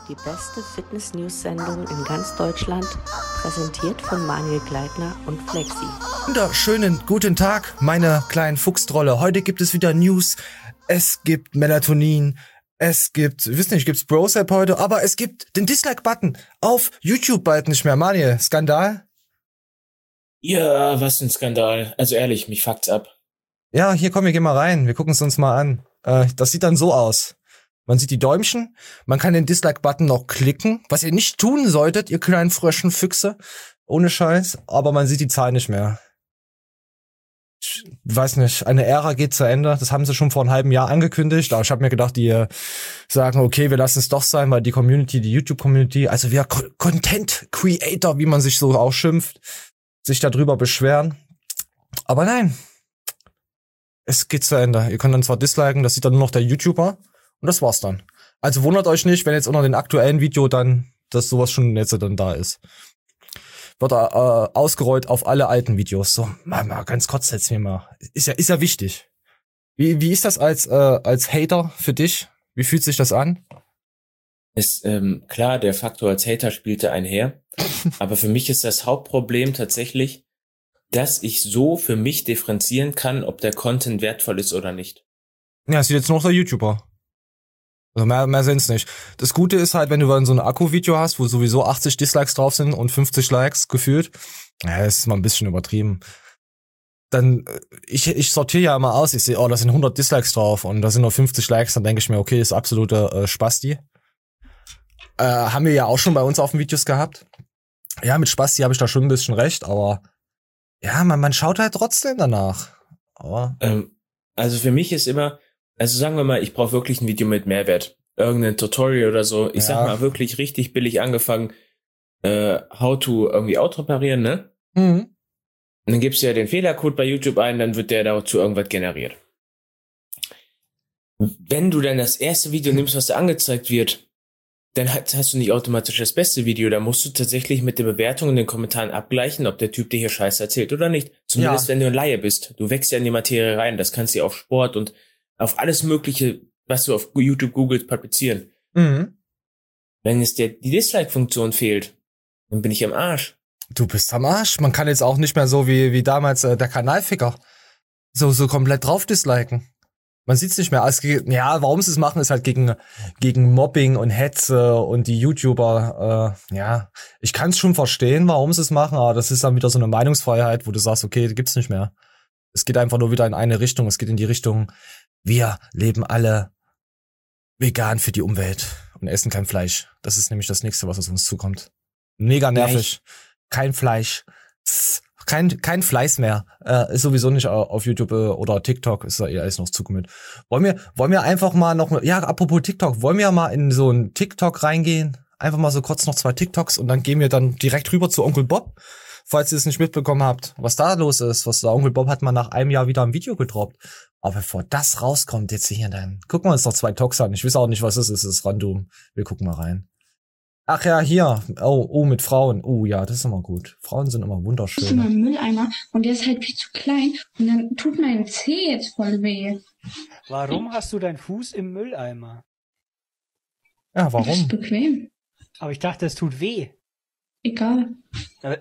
Die beste Fitness-News-Sendung in ganz Deutschland, präsentiert von Manuel Gleitner und Flexi. Wunderschönen guten Tag, meine kleinen Fuchstrolle. Heute gibt es wieder News. Es gibt Melatonin. Es gibt, gibt's Brosap heute, aber es gibt den Dislike-Button auf YouTube bald nicht mehr. Manuel, Skandal? Ja, was ein Skandal. Also ehrlich, mich fuckt's ab. Ja, hier komm, wir gehen mal rein. Wir gucken es uns mal an. Das sieht dann so aus. Man sieht die Däumchen, man kann den Dislike-Button noch klicken, was ihr nicht tun solltet, ihr kleinen Fröschenfüchse. Ohne Scheiß, aber man sieht die Zahl nicht mehr. Ich weiß nicht, eine Ära geht zu Ende. Das haben sie schon vor einem halben Jahr angekündigt. Aber ich habe mir gedacht, die sagen, okay, wir lassen es doch sein, weil die Community, die YouTube-Community, also wir Content-Creator, wie man sich so auch schimpft, sich darüber beschweren. Aber nein, es geht zu Ende. Ihr könnt dann zwar disliken, das sieht dann nur noch der YouTuber. Und das war's dann. Also wundert euch nicht, wenn jetzt unter den aktuellen Video dann, dass sowas schon jetzt dann da ist. Wird ausgerollt auf alle alten Videos. So, mal ganz kurz jetzt hier mal. Ist ja wichtig. Wie ist das als Hater für dich? Wie fühlt sich das an? Ist klar, der Faktor als Hater spielte einher. Aber für mich ist das Hauptproblem tatsächlich, dass ich so für mich differenzieren kann, ob der Content wertvoll ist oder nicht. Ja, es sieht jetzt nur noch der YouTuber. Also mehr sind's nicht. Das Gute ist halt, wenn du dann so ein Akku-Video hast, wo sowieso 80 Dislikes drauf sind und 50 Likes gefühlt, ja, das ist mal ein bisschen übertrieben. Dann, ich sortiere ja immer aus, ich sehe, da sind 100 Dislikes drauf und da sind nur 50 Likes, dann denke ich mir, okay, ist absoluter Spasti. Haben wir ja auch schon bei uns auf den Videos gehabt. Ja, mit Spasti habe ich da schon ein bisschen recht, aber ja, man schaut halt trotzdem danach. Aber also für mich ist immer, also sagen wir mal, ich brauche wirklich ein Video mit Mehrwert. Irgendein Tutorial oder so. Ich sag mal, wirklich richtig billig angefangen, how to irgendwie Auto reparieren, ne? Mhm. Und dann gibst du ja den Fehlercode bei YouTube ein, dann wird der dazu irgendwas generiert. Wenn du dann das erste Video nimmst, was da angezeigt wird, dann hast du nicht automatisch das beste Video. Da musst du tatsächlich mit der Bewertung in den Kommentaren abgleichen, ob der Typ dir hier Scheiße erzählt oder nicht. Zumindest wenn du ein Laie bist. Du wächst ja in die Materie rein. Das kannst du ja auf Sport und auf alles Mögliche, was du auf YouTube googelst, publizieren. Mhm. Wenn es die Dislike-Funktion fehlt, dann bin ich am Arsch. Du bist am Arsch. Man kann jetzt auch nicht mehr so wie damals der Kanalficker so komplett drauf disliken. Man sieht's nicht mehr. Ja, warum sie es machen, ist halt gegen Mobbing und Hetze und die YouTuber. Ja, ich kann's schon verstehen, warum sie es machen, aber das ist dann wieder so eine Meinungsfreiheit, wo du sagst, okay, gibt's nicht mehr. Es geht einfach nur wieder in eine Richtung. Es geht in die Richtung, wir leben alle vegan für die Umwelt und essen kein Fleisch. Das ist nämlich das Nächste, was auf uns zukommt. Mega nervig. Kein Fleisch. Kein Fleiß mehr. Ist sowieso nicht auf YouTube oder TikTok. Ist da eher alles noch zukommt. Wollen wir einfach mal noch, ja, apropos TikTok, wollen wir mal in so ein TikTok reingehen? Einfach mal so kurz noch 2 TikToks und dann gehen wir dann direkt rüber zu Onkel Bob. Falls ihr es nicht mitbekommen habt, was da los ist, der Onkel Bob hat mal nach einem Jahr wieder ein Video gedroppt. Aber bevor das rauskommt jetzt hier, dann gucken wir uns noch 2 Talks an. Ich weiß auch nicht, was es ist. Es ist random. Wir gucken mal rein. Ach ja, hier. Oh, mit Frauen. Oh ja, das ist immer gut. Frauen sind immer wunderschön. Ich habe einen Mülleimer und der ist halt viel zu klein und dann tut mein Zeh jetzt voll weh. Warum hast du deinen Fuß im Mülleimer? Ja, Das ist warum? bequem. Aber ich dachte, es tut weh. Egal. Aber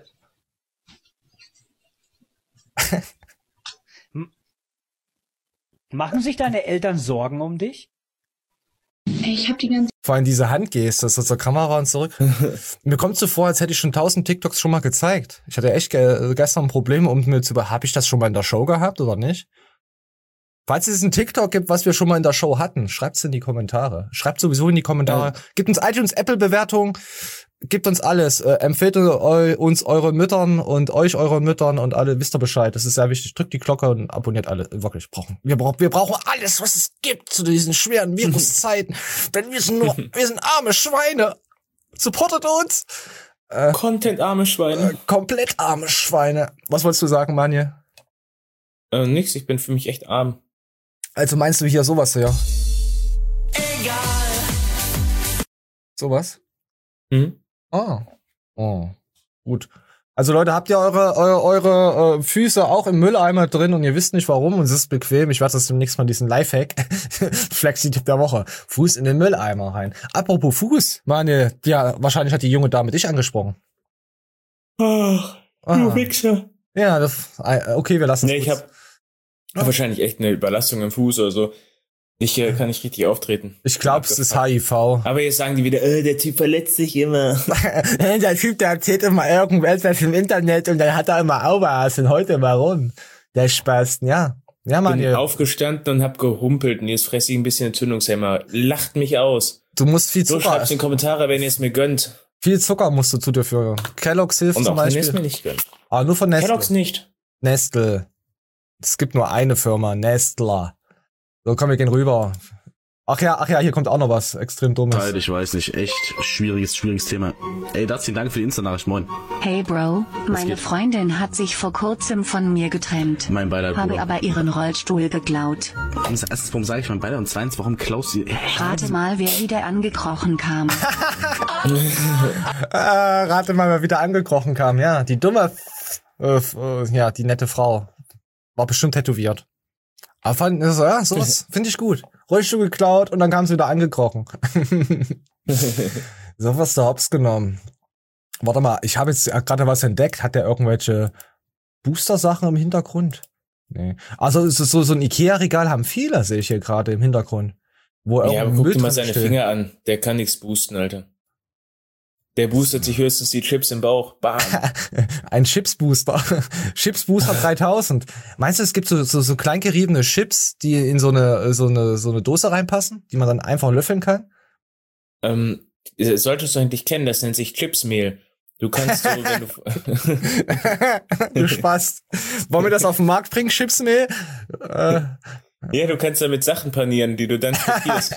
Machen sich deine Eltern Sorgen um dich? Ich habe die ganze Vor allem diese Handgeste, das ist zur Kamera und zurück. Mir kommt so vor, als hätte ich schon 1000 TikToks schon mal gezeigt. Ich hatte echt gestern ein Problem, um mir zu habe ich das schon mal in der Show gehabt oder nicht? Falls es einen TikTok gibt, was wir schon mal in der Show hatten, schreibt's in die Kommentare. Schreibt sowieso in die Kommentare. Gebt uns iTunes, Apple-Bewertungen. Gebt uns alles. Empfehlt uns euren Müttern und euch euren Müttern und alle, wisst ihr Bescheid. Das ist sehr wichtig. Drückt die Glocke und abonniert alle. Wirklich, wir brauchen alles, was es gibt zu diesen schweren Viruszeiten. Denn wir sind arme Schweine. Supportet uns. Content-arme Schweine. Komplett arme Schweine. Was wolltest du sagen, Manje? Nix, ich bin für mich echt arm. Also meinst du hier sowas hier? Egal. Sowas? Mhm. Oh, gut. Also Leute, habt ihr eure Füße auch im Mülleimer drin und ihr wisst nicht warum und es ist bequem. Ich werde das demnächst mal diesen Lifehack, Flexi-Tipp der Woche, Fuß in den Mülleimer rein. Apropos Fuß, wahrscheinlich hat die junge Dame dich angesprochen. Ach, du Wichser. Ja, okay, wir lassen es. Nee, ich habe wahrscheinlich echt eine Überlastung im Fuß oder so. Ich kann nicht richtig auftreten. Ich glaube, es ist HIV. Aber jetzt sagen die wieder, der Typ verletzt sich immer. Der Typ, der erzählt immer irgendwas im Internet und dann hat er immer Auwas und heute warum? Der Spaß, ja. Ja, Mann. Bin aufgestanden und hab gehumpelt und jetzt fresse ich ein bisschen Entzündungshemmer. Lacht mich aus. Du musst viel So Zucker. schreibt's in die Kommentare, wenn ihr es mir gönnt. Viel Zucker musst du zu dir führen. Kellogg's hilft Und zum auch wenn ihr Beispiel. es mir nicht gönnt. Aber nur von Nestle. Kellogg's nicht. Nestle. Es gibt nur eine Firma, Nestle. So, komm, wir gehen rüber. Ach ja, hier kommt auch noch was extrem Dummes. Halt, ich weiß nicht, echt schwieriges Thema. Ey, Dustin, danke für die Insta-Nachricht, moin. Hey Bro, meine geht? Freundin hat sich vor kurzem von mir getrennt. Mein Beileid, Habe Bruder. aber ihren Rollstuhl geklaut. Erstens, warum sage ich mein Beileid und zweitens, warum klaust du... Rate mal, wer wieder angekrochen kam. Rate mal, wer wieder angekrochen kam. Ja, die dumme, die nette Frau. War bestimmt tätowiert. Aber sowas finde ich gut. Rollstuhl geklaut und dann kam sie wieder angekrochen. So was da hops genommen. Warte mal, ich habe jetzt gerade was entdeckt. Hat der irgendwelche Booster-Sachen im Hintergrund? Nee. Also so ein Ikea-Regal haben viele, sehe ich hier gerade im Hintergrund. Wo Ja, aber guck Müll dir mal drin seine steht. Finger an. Der kann nichts boosten, Alter. Der boostet sich höchstens die Chips im Bauch. Bam. Ein Chips-Booster. Chips-Booster 3000. Meinst du, es gibt so klein geriebene Chips, die in so eine Dose reinpassen, die man dann einfach löffeln kann? Solltest du eigentlich kennen, das nennt sich Chipsmehl. Du kannst so, wenn du... Du Spaß. Wollen wir das auf den Markt bringen, Chipsmehl? Ja, du kannst damit Sachen panieren, die du dann frittierst.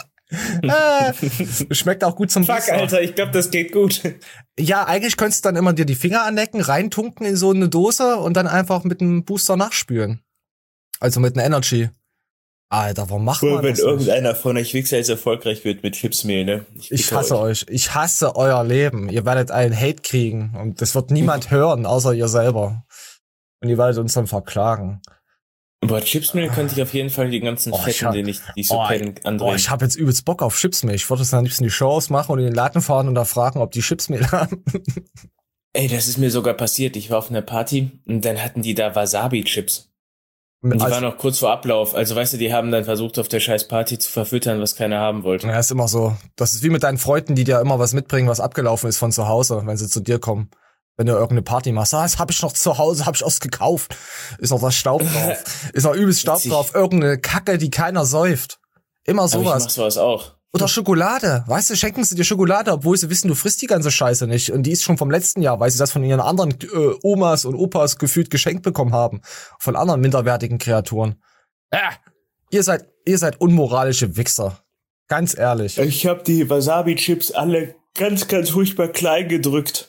Schmeckt auch gut zum Fuck, Booster. Alter, ich glaube, das geht gut. Ja, eigentlich könntest du dann immer dir die Finger anlecken, reintunken in so eine Dose und dann einfach mit einem Booster nachspülen. Also mit einem Energy. Alter, warum macht man Wenn das nicht? irgendeiner von euch Wichser jetzt erfolgreich wird mit Chipsmehl, ne? Ich hasse euch. Ich hasse euer Leben. Ihr werdet einen Hate kriegen. Und das wird niemand hören, außer ihr selber. Und ihr werdet uns dann verklagen. Boah, Chipsmehl könnte ich auf jeden Fall die ganzen Fetten, die ich so kenne, andrehen. Boah, ich habe jetzt übelst Bock auf Chipsmehl. Ich würde jetzt am liebsten die Show ausmachen und in den Laden fahren und da fragen, ob die Chipsmehl haben. Ey, das ist mir sogar passiert. Ich war auf einer Party und dann hatten die da Wasabi-Chips. Und die waren noch kurz vor Ablauf. Also weißt du, die haben dann versucht, auf der scheiß Party zu verfüttern, was keiner haben wollte. Ja, ist immer so. Das ist wie mit deinen Freunden, die dir immer was mitbringen, was abgelaufen ist von zu Hause, wenn sie zu dir kommen. Wenn du irgendeine Party machst, das hab ich noch zu Hause, hab ich erst gekauft. Ist noch das Staub drauf. Ist noch übelst Staub Witzig. drauf. Irgendeine Kacke, die keiner säuft. Immer Aber ich mach sowas. sowas auch. Oder Schokolade. Weißt du, schenken sie dir Schokolade, obwohl sie wissen, du frisst die ganze Scheiße nicht. Und die ist schon vom letzten Jahr, weil sie das von ihren anderen Omas und Opas gefühlt geschenkt bekommen haben. Von anderen minderwertigen Kreaturen. Ihr seid unmoralische Wichser. Ganz ehrlich. Ich habe die Wasabi-Chips alle ganz, ganz furchtbar klein gedrückt.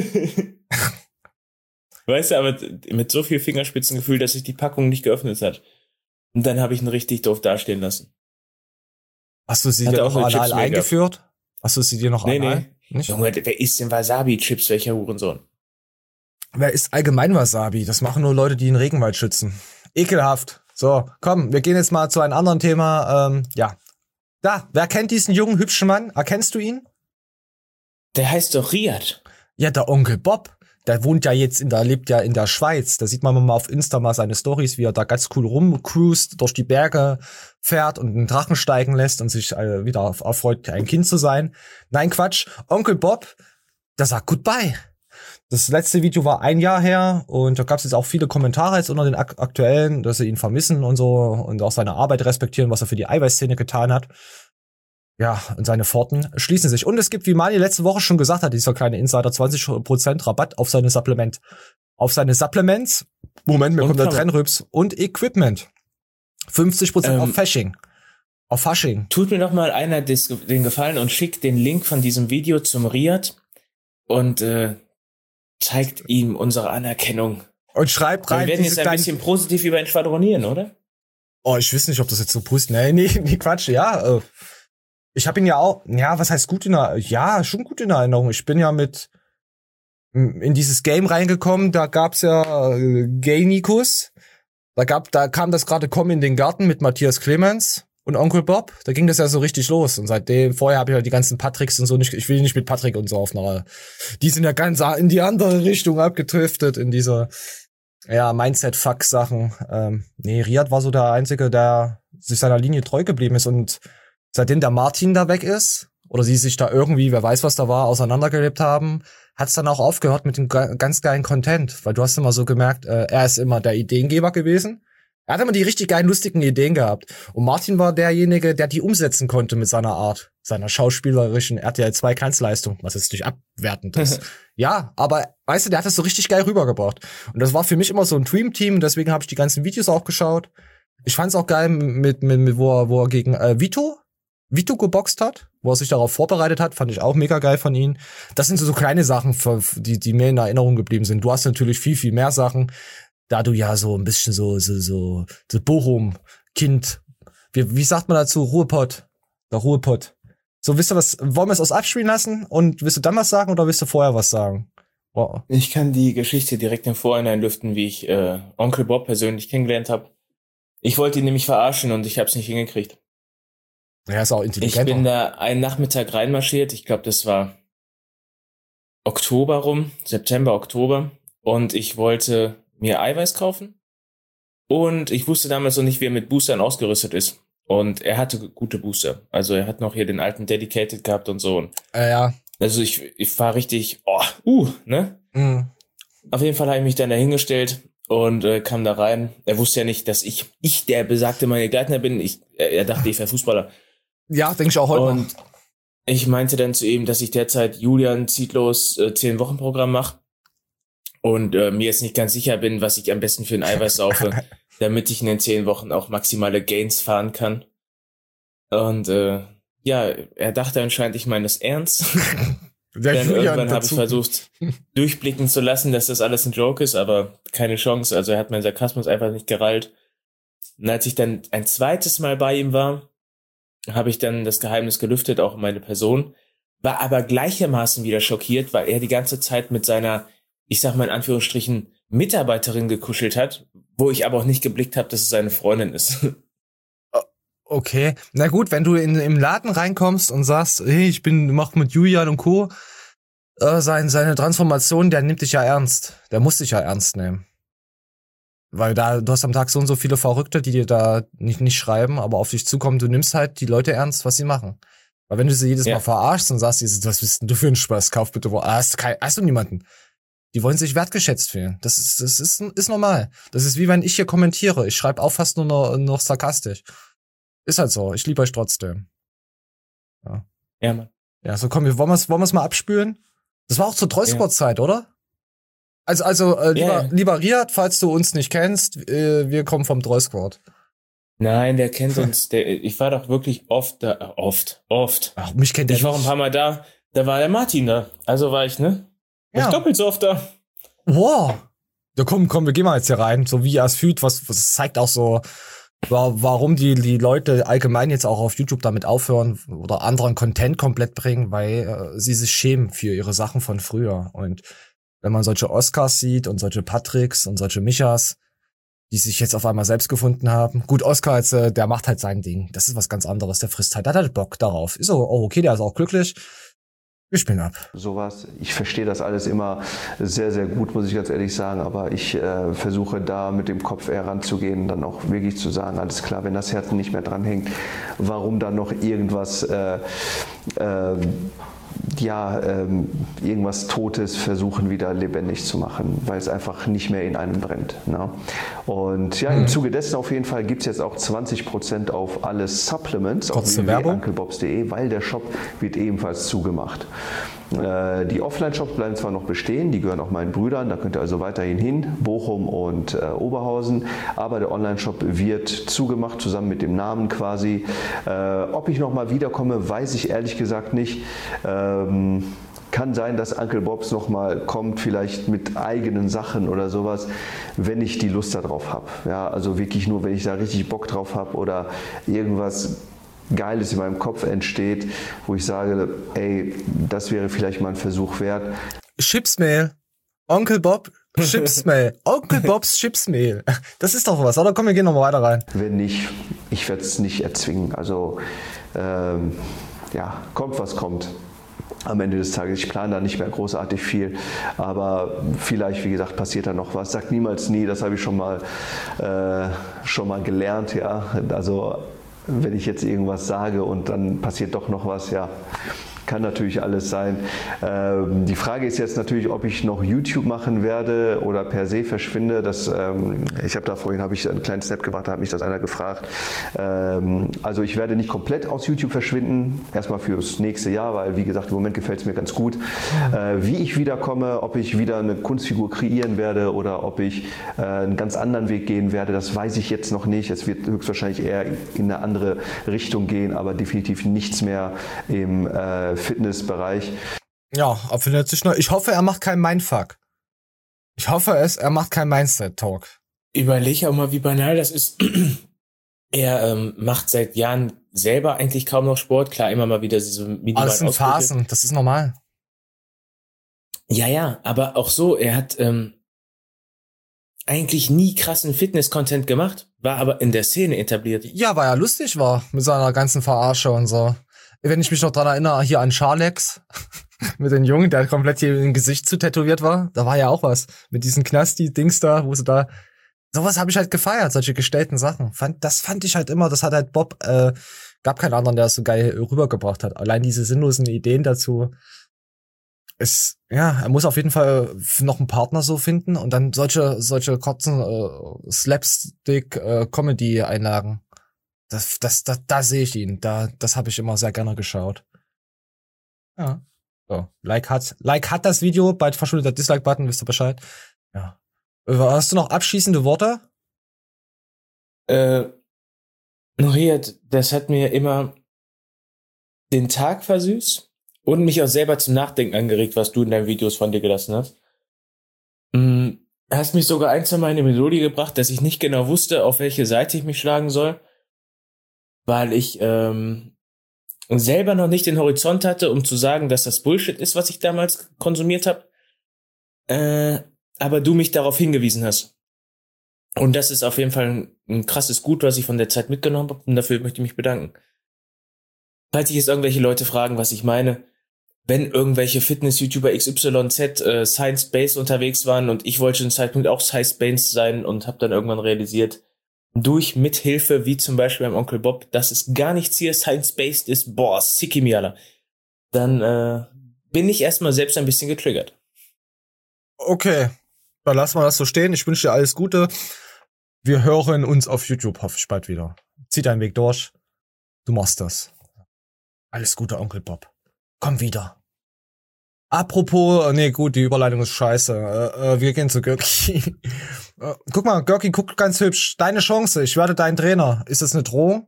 Weißt du, aber mit so viel Fingerspitzengefühl, dass sich die Packung nicht geöffnet hat. Und dann habe ich ihn richtig doof dastehen lassen. Hast du sie Hat dir auch noch eine anal Chips-Maker. eingeführt? Hast du sie dir noch anal? Nee. Nicht? Junge, wer isst denn Wasabi-Chips? Welcher Hurensohn? Wer isst allgemein Wasabi? Das machen nur Leute, die den Regenwald schützen. Ekelhaft. So, komm, wir gehen jetzt mal zu einem anderen Thema. Da, wer kennt diesen jungen, hübschen Mann? Erkennst du ihn? Der heißt doch Riad. Ja, der Onkel Bob. Der lebt ja in der Schweiz. Da sieht man mal auf Insta mal seine Stories, wie er da ganz cool rumcruist, durch die Berge fährt und einen Drachen steigen lässt und sich wieder erfreut, ein Kind zu sein. Nein, Quatsch. Onkel Bob, der sagt Goodbye. Das letzte Video war 1 Jahr her und da gab es jetzt auch viele Kommentare jetzt unter den aktuellen, dass sie ihn vermissen und so und auch seine Arbeit respektieren, was er für die Eiweißszene getan hat. Ja, und seine Pforten schließen sich. Und es gibt, wie Mani letzte Woche schon gesagt hat, dieser kleine Insider, 20% Rabatt auf seine Supplements. Moment, mir kommt der Trennrübs. Und Equipment. 50% auf Fasching. Auf Fasching. Tut mir doch mal einer den Gefallen und schickt den Link von diesem Video zum Riad und zeigt ihm unsere Anerkennung. Und schreibt rein. Wir werden jetzt ein bisschen positiv über ihn schwadronieren, oder? Oh, ich weiß nicht, ob das jetzt so positiv... Nee, Quatsch, ja. Ich habe ihn ja auch... Ja, was heißt gut in Erinnerung? Ja, schon gut in Erinnerung. Ich bin ja mit in dieses Game reingekommen, da gab's ja Gainikus. Da kam das gerade Kommen in den Garten mit Matthias Clemens und Onkel Bob. Da ging das ja so richtig los. Und vorher habe ich halt die ganzen Patricks und so nicht, ich will nicht mit Patrick und so auf einer, die sind ja ganz in die andere Richtung abgedriftet, in dieser, Mindset-Fuck-Sachen. Riyad war so der Einzige, der sich seiner Linie treu geblieben ist. Und seitdem der Martin da weg ist, oder sie sich da irgendwie, wer weiß was da war, auseinandergelebt haben, hat's dann auch aufgehört mit dem ganz geilen Content, weil du hast immer so gemerkt, er ist immer der Ideengeber gewesen. Er hat immer die richtig geilen, lustigen Ideen gehabt. Und Martin war derjenige, der die umsetzen konnte mit seiner Art, seiner schauspielerischen RTL 2 Glanzleistung, was jetzt nicht abwertend ist. Ja, aber weißt du, der hat das so richtig geil rübergebracht. Und das war für mich immer so ein Dream-Team, deswegen habe ich die ganzen Videos auch geschaut. Ich fand's auch geil, wo er gegen Vito geboxt hat, wo er sich darauf vorbereitet hat, fand ich auch mega geil von ihm. Das sind so kleine Sachen, die mir in Erinnerung geblieben sind. Du hast natürlich viel, viel mehr Sachen, da du ja so ein bisschen so Bochum-Kind, wie sagt man dazu, Ruhrpott. So, wisst ihr was, wollen wir es aus abspielen lassen und willst du dann was sagen oder willst du vorher was sagen? Wow. Ich kann die Geschichte direkt im Vorhinein lüften, wie ich Onkel Bob persönlich kennengelernt habe. Ich wollte ihn nämlich verarschen und ich habe es nicht hingekriegt. Ja, ist auch intelligent. Ich bin da einen Nachmittag reinmarschiert. Ich glaube, das war September, Oktober. Und ich wollte mir Eiweiß kaufen. Und ich wusste damals noch nicht, wie er mit Boostern ausgerüstet ist. Und er hatte gute Booster. Also er hat noch hier den alten Dedicated gehabt und so. Ja. Also ich war richtig, ne? Mhm. Auf jeden Fall habe ich mich dann da hingestellt und kam da rein. Er wusste ja nicht, dass ich der besagte Manuel Gleitner bin. Er dachte, ich wäre Fußballer. Ja, denke ich auch heute. Und ich meinte dann zu ihm, dass ich derzeit Julian Zietlos 10-Wochen-Programm mache und mir jetzt nicht ganz sicher bin, was ich am besten für ein Eiweiß saufe, damit ich in den 10 Wochen auch maximale Gains fahren kann. Und er dachte anscheinend, ich meine das ernst. Dann irgendwann habe ich versucht, durchblicken zu lassen, dass das alles ein Joke ist, aber keine Chance. Also er hat meinen Sarkasmus einfach nicht gerallt. Und als ich dann ein zweites Mal bei ihm war, habe ich dann das Geheimnis gelüftet, auch meine Person, war aber gleichermaßen wieder schockiert, weil er die ganze Zeit mit seiner, ich sag mal in Anführungsstrichen, Mitarbeiterin gekuschelt hat, wo ich aber auch nicht geblickt habe, dass es seine Freundin ist. Okay, na gut, wenn du im Laden reinkommst und sagst, hey, mach mit Julian und Co. Seine Transformation, der nimmt dich ja ernst. Der muss dich ja ernst nehmen. Weil du hast am Tag so und so viele Verrückte, die dir da nicht schreiben, aber auf dich zukommen. Du nimmst halt die Leute ernst, was sie machen. Weil wenn du sie jedes Mal verarschst und sagst, was bist denn du für ein Spaß? Kauf bitte wo. Hast du niemanden. Die wollen sich wertgeschätzt fühlen. Das ist normal. Das ist wie wenn ich hier kommentiere. Ich schreibe auch fast nur noch sarkastisch. Ist halt so. Ich liebe euch trotzdem. Ja. Ja, Mann. Ja, so komm, wollen wir's mal abspülen? Das war auch zur Trollsport-Zeit, oder? Lieber Riyad, falls du uns nicht kennst, wir kommen vom Trollsquad. Nein, der kennt uns. Ich war doch wirklich oft da. Oft. Ach, mich kennt der. Ich war ein paar Mal da. Da war der Martin da. Also war ich, ne? Ja. Ich doppelt so oft da. Wow. Ja, komm, wir gehen mal jetzt hier rein. So wie er es fühlt, was zeigt auch so, warum die Leute allgemein jetzt auch auf YouTube damit aufhören oder anderen Content komplett bringen, weil sie sich schämen für ihre Sachen von früher. Und wenn man solche Oscars sieht und solche Patricks und solche Michas, die sich jetzt auf einmal selbst gefunden haben. Gut, Oscar jetzt, der macht halt sein Ding. Das ist was ganz anderes. Der frisst halt, der hat halt Bock darauf. Ist so, okay, der ist auch glücklich. Wir spielen ab. Sowas. Ich verstehe das alles immer sehr, sehr gut, muss ich ganz ehrlich sagen. Aber ich versuche da mit dem Kopf eher ranzugehen, dann auch wirklich zu sagen, alles klar, wenn das Herz nicht mehr dran hängt, warum dann noch irgendwas irgendwas Totes versuchen wieder lebendig zu machen, weil es einfach nicht mehr in einem brennt. Ne? Und ja, im Zuge dessen auf jeden Fall gibt es jetzt auch 20% auf alle Supplements auf www.unclebobs.de, weil der Shop wird ebenfalls zugemacht. Die Offline-Shops bleiben zwar noch bestehen, die gehören auch meinen Brüdern, da könnt ihr also weiterhin hin, Bochum und Oberhausen, aber der Online-Shop wird zugemacht, zusammen mit dem Namen quasi. Ob ich nochmal wiederkomme, weiß ich ehrlich gesagt nicht. Kann sein, dass Uncle Bobs nochmal kommt, vielleicht mit eigenen Sachen oder sowas, wenn ich die Lust darauf habe. Ja, also wirklich nur, wenn ich da richtig Bock drauf habe oder irgendwas Geiles in meinem Kopf entsteht, wo ich sage, ey, das wäre vielleicht mal ein Versuch wert. Chipsmail. Onkel Bob Chipsmehl. Onkel Bobs Chipsmehl. Das ist doch was, oder? Komm, wir gehen noch mal weiter rein. Wenn nicht, ich werde es nicht erzwingen. Also, kommt was kommt. Am Ende des Tages, ich plane da nicht mehr großartig viel, aber vielleicht, wie gesagt, passiert da noch was. Sag niemals nie, das habe ich schon mal gelernt, ja. Also, wenn ich jetzt irgendwas sage und dann passiert doch noch was, ja. Kann natürlich alles sein. Die Frage ist jetzt natürlich, ob ich noch YouTube machen werde oder per se verschwinde. Ich habe einen kleinen Snap gemacht, da hat mich das einer gefragt. Also ich werde nicht komplett aus YouTube verschwinden, erstmal fürs nächste Jahr, weil wie gesagt, im Moment gefällt es mir ganz gut. Wie ich wiederkomme, ob ich wieder eine Kunstfigur kreieren werde oder ob ich einen ganz anderen Weg gehen werde, das weiß ich jetzt noch nicht. Es wird höchstwahrscheinlich eher in eine andere Richtung gehen, aber definitiv nichts mehr im Fitnessbereich. Ja, findet sich noch. Ich hoffe, er macht keinen Mindfuck. Ich hoffe er macht keinen Mindset-Talk. Überleg auch mal, wie banal das ist. Er macht seit Jahren selber eigentlich kaum noch Sport. Klar, immer mal wieder diese minimalen Alles in Phasen, das ist normal. Ja, aber auch so, er hat eigentlich nie krassen Fitness-Content gemacht, war aber in der Szene etabliert. Ja, weil er lustig war mit seiner ganzen Verarsche und so. Wenn ich mich noch dran erinnere, hier an Charlex mit dem Jungen, der komplett hier im Gesicht zu tätowiert war, da war ja auch was. Mit diesen Knasti-Dings da, wo sie da... Sowas habe ich halt gefeiert, solche gestellten Sachen. Das fand ich halt immer, das hat halt Bob, gab keinen anderen, der das so geil rübergebracht hat. Allein diese sinnlosen Ideen dazu. Er muss auf jeden Fall noch einen Partner so finden und dann solche kurzen Slapstick-Comedy-Einlagen. Da sehe ich ihn. Das habe ich immer sehr gerne geschaut. Ja. So. Like hat das Video, bald verschwindet der Dislike-Button, wisst ihr Bescheid. Ja. Hast du noch abschließende Worte? Nuriat, das hat mir immer den Tag versüßt und mich auch selber zum Nachdenken angeregt, was du in deinen Videos von dir gelassen hast. Hast mich sogar ein, zwei Mal in eine Melodie gebracht, dass ich nicht genau wusste, auf welche Seite ich mich schlagen soll, weil ich selber noch nicht den Horizont hatte, um zu sagen, dass das Bullshit ist, was ich damals konsumiert habe. Aber du mich darauf hingewiesen hast. Und das ist auf jeden Fall ein krasses Gut, was ich von der Zeit mitgenommen habe, und dafür möchte ich mich bedanken. Falls sich jetzt irgendwelche Leute fragen, was ich meine, wenn irgendwelche Fitness-YouTuber XYZ Science-Based unterwegs waren und ich wollte zu einem Zeitpunkt auch Science-Based sein und habe dann irgendwann realisiert, durch Mithilfe, wie zum Beispiel beim Onkel Bob, dass es gar nichts hier Science-Based ist, boah, sicki mi alla. Dann bin ich erstmal selbst ein bisschen getriggert. Okay, dann lassen wir das so stehen. Ich wünsche dir alles Gute. Wir hören uns auf YouTube, hoffe ich, bald wieder. Zieh deinen Weg durch. Du machst das. Alles Gute, Onkel Bob. Komm wieder. Apropos, nee, gut, die Überleitung ist scheiße. Wir gehen zu Görki. Guck mal, Görki, guck ganz hübsch. Deine Chance, ich werde dein Trainer. Ist das eine Drohung?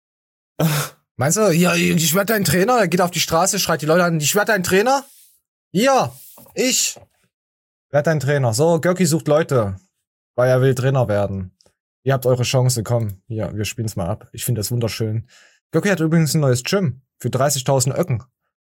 Meinst du, ja, ich werde dein Trainer? Er geht auf die Straße, schreit die Leute an, ich werde dein Trainer? Ja, ich werde dein Trainer. So, Görki sucht Leute, weil er will Trainer werden. Ihr habt eure Chance, komm. Ja, wir spielen's mal ab. Ich finde das wunderschön. Görki hat übrigens ein neues Gym für 30.000 Öcken.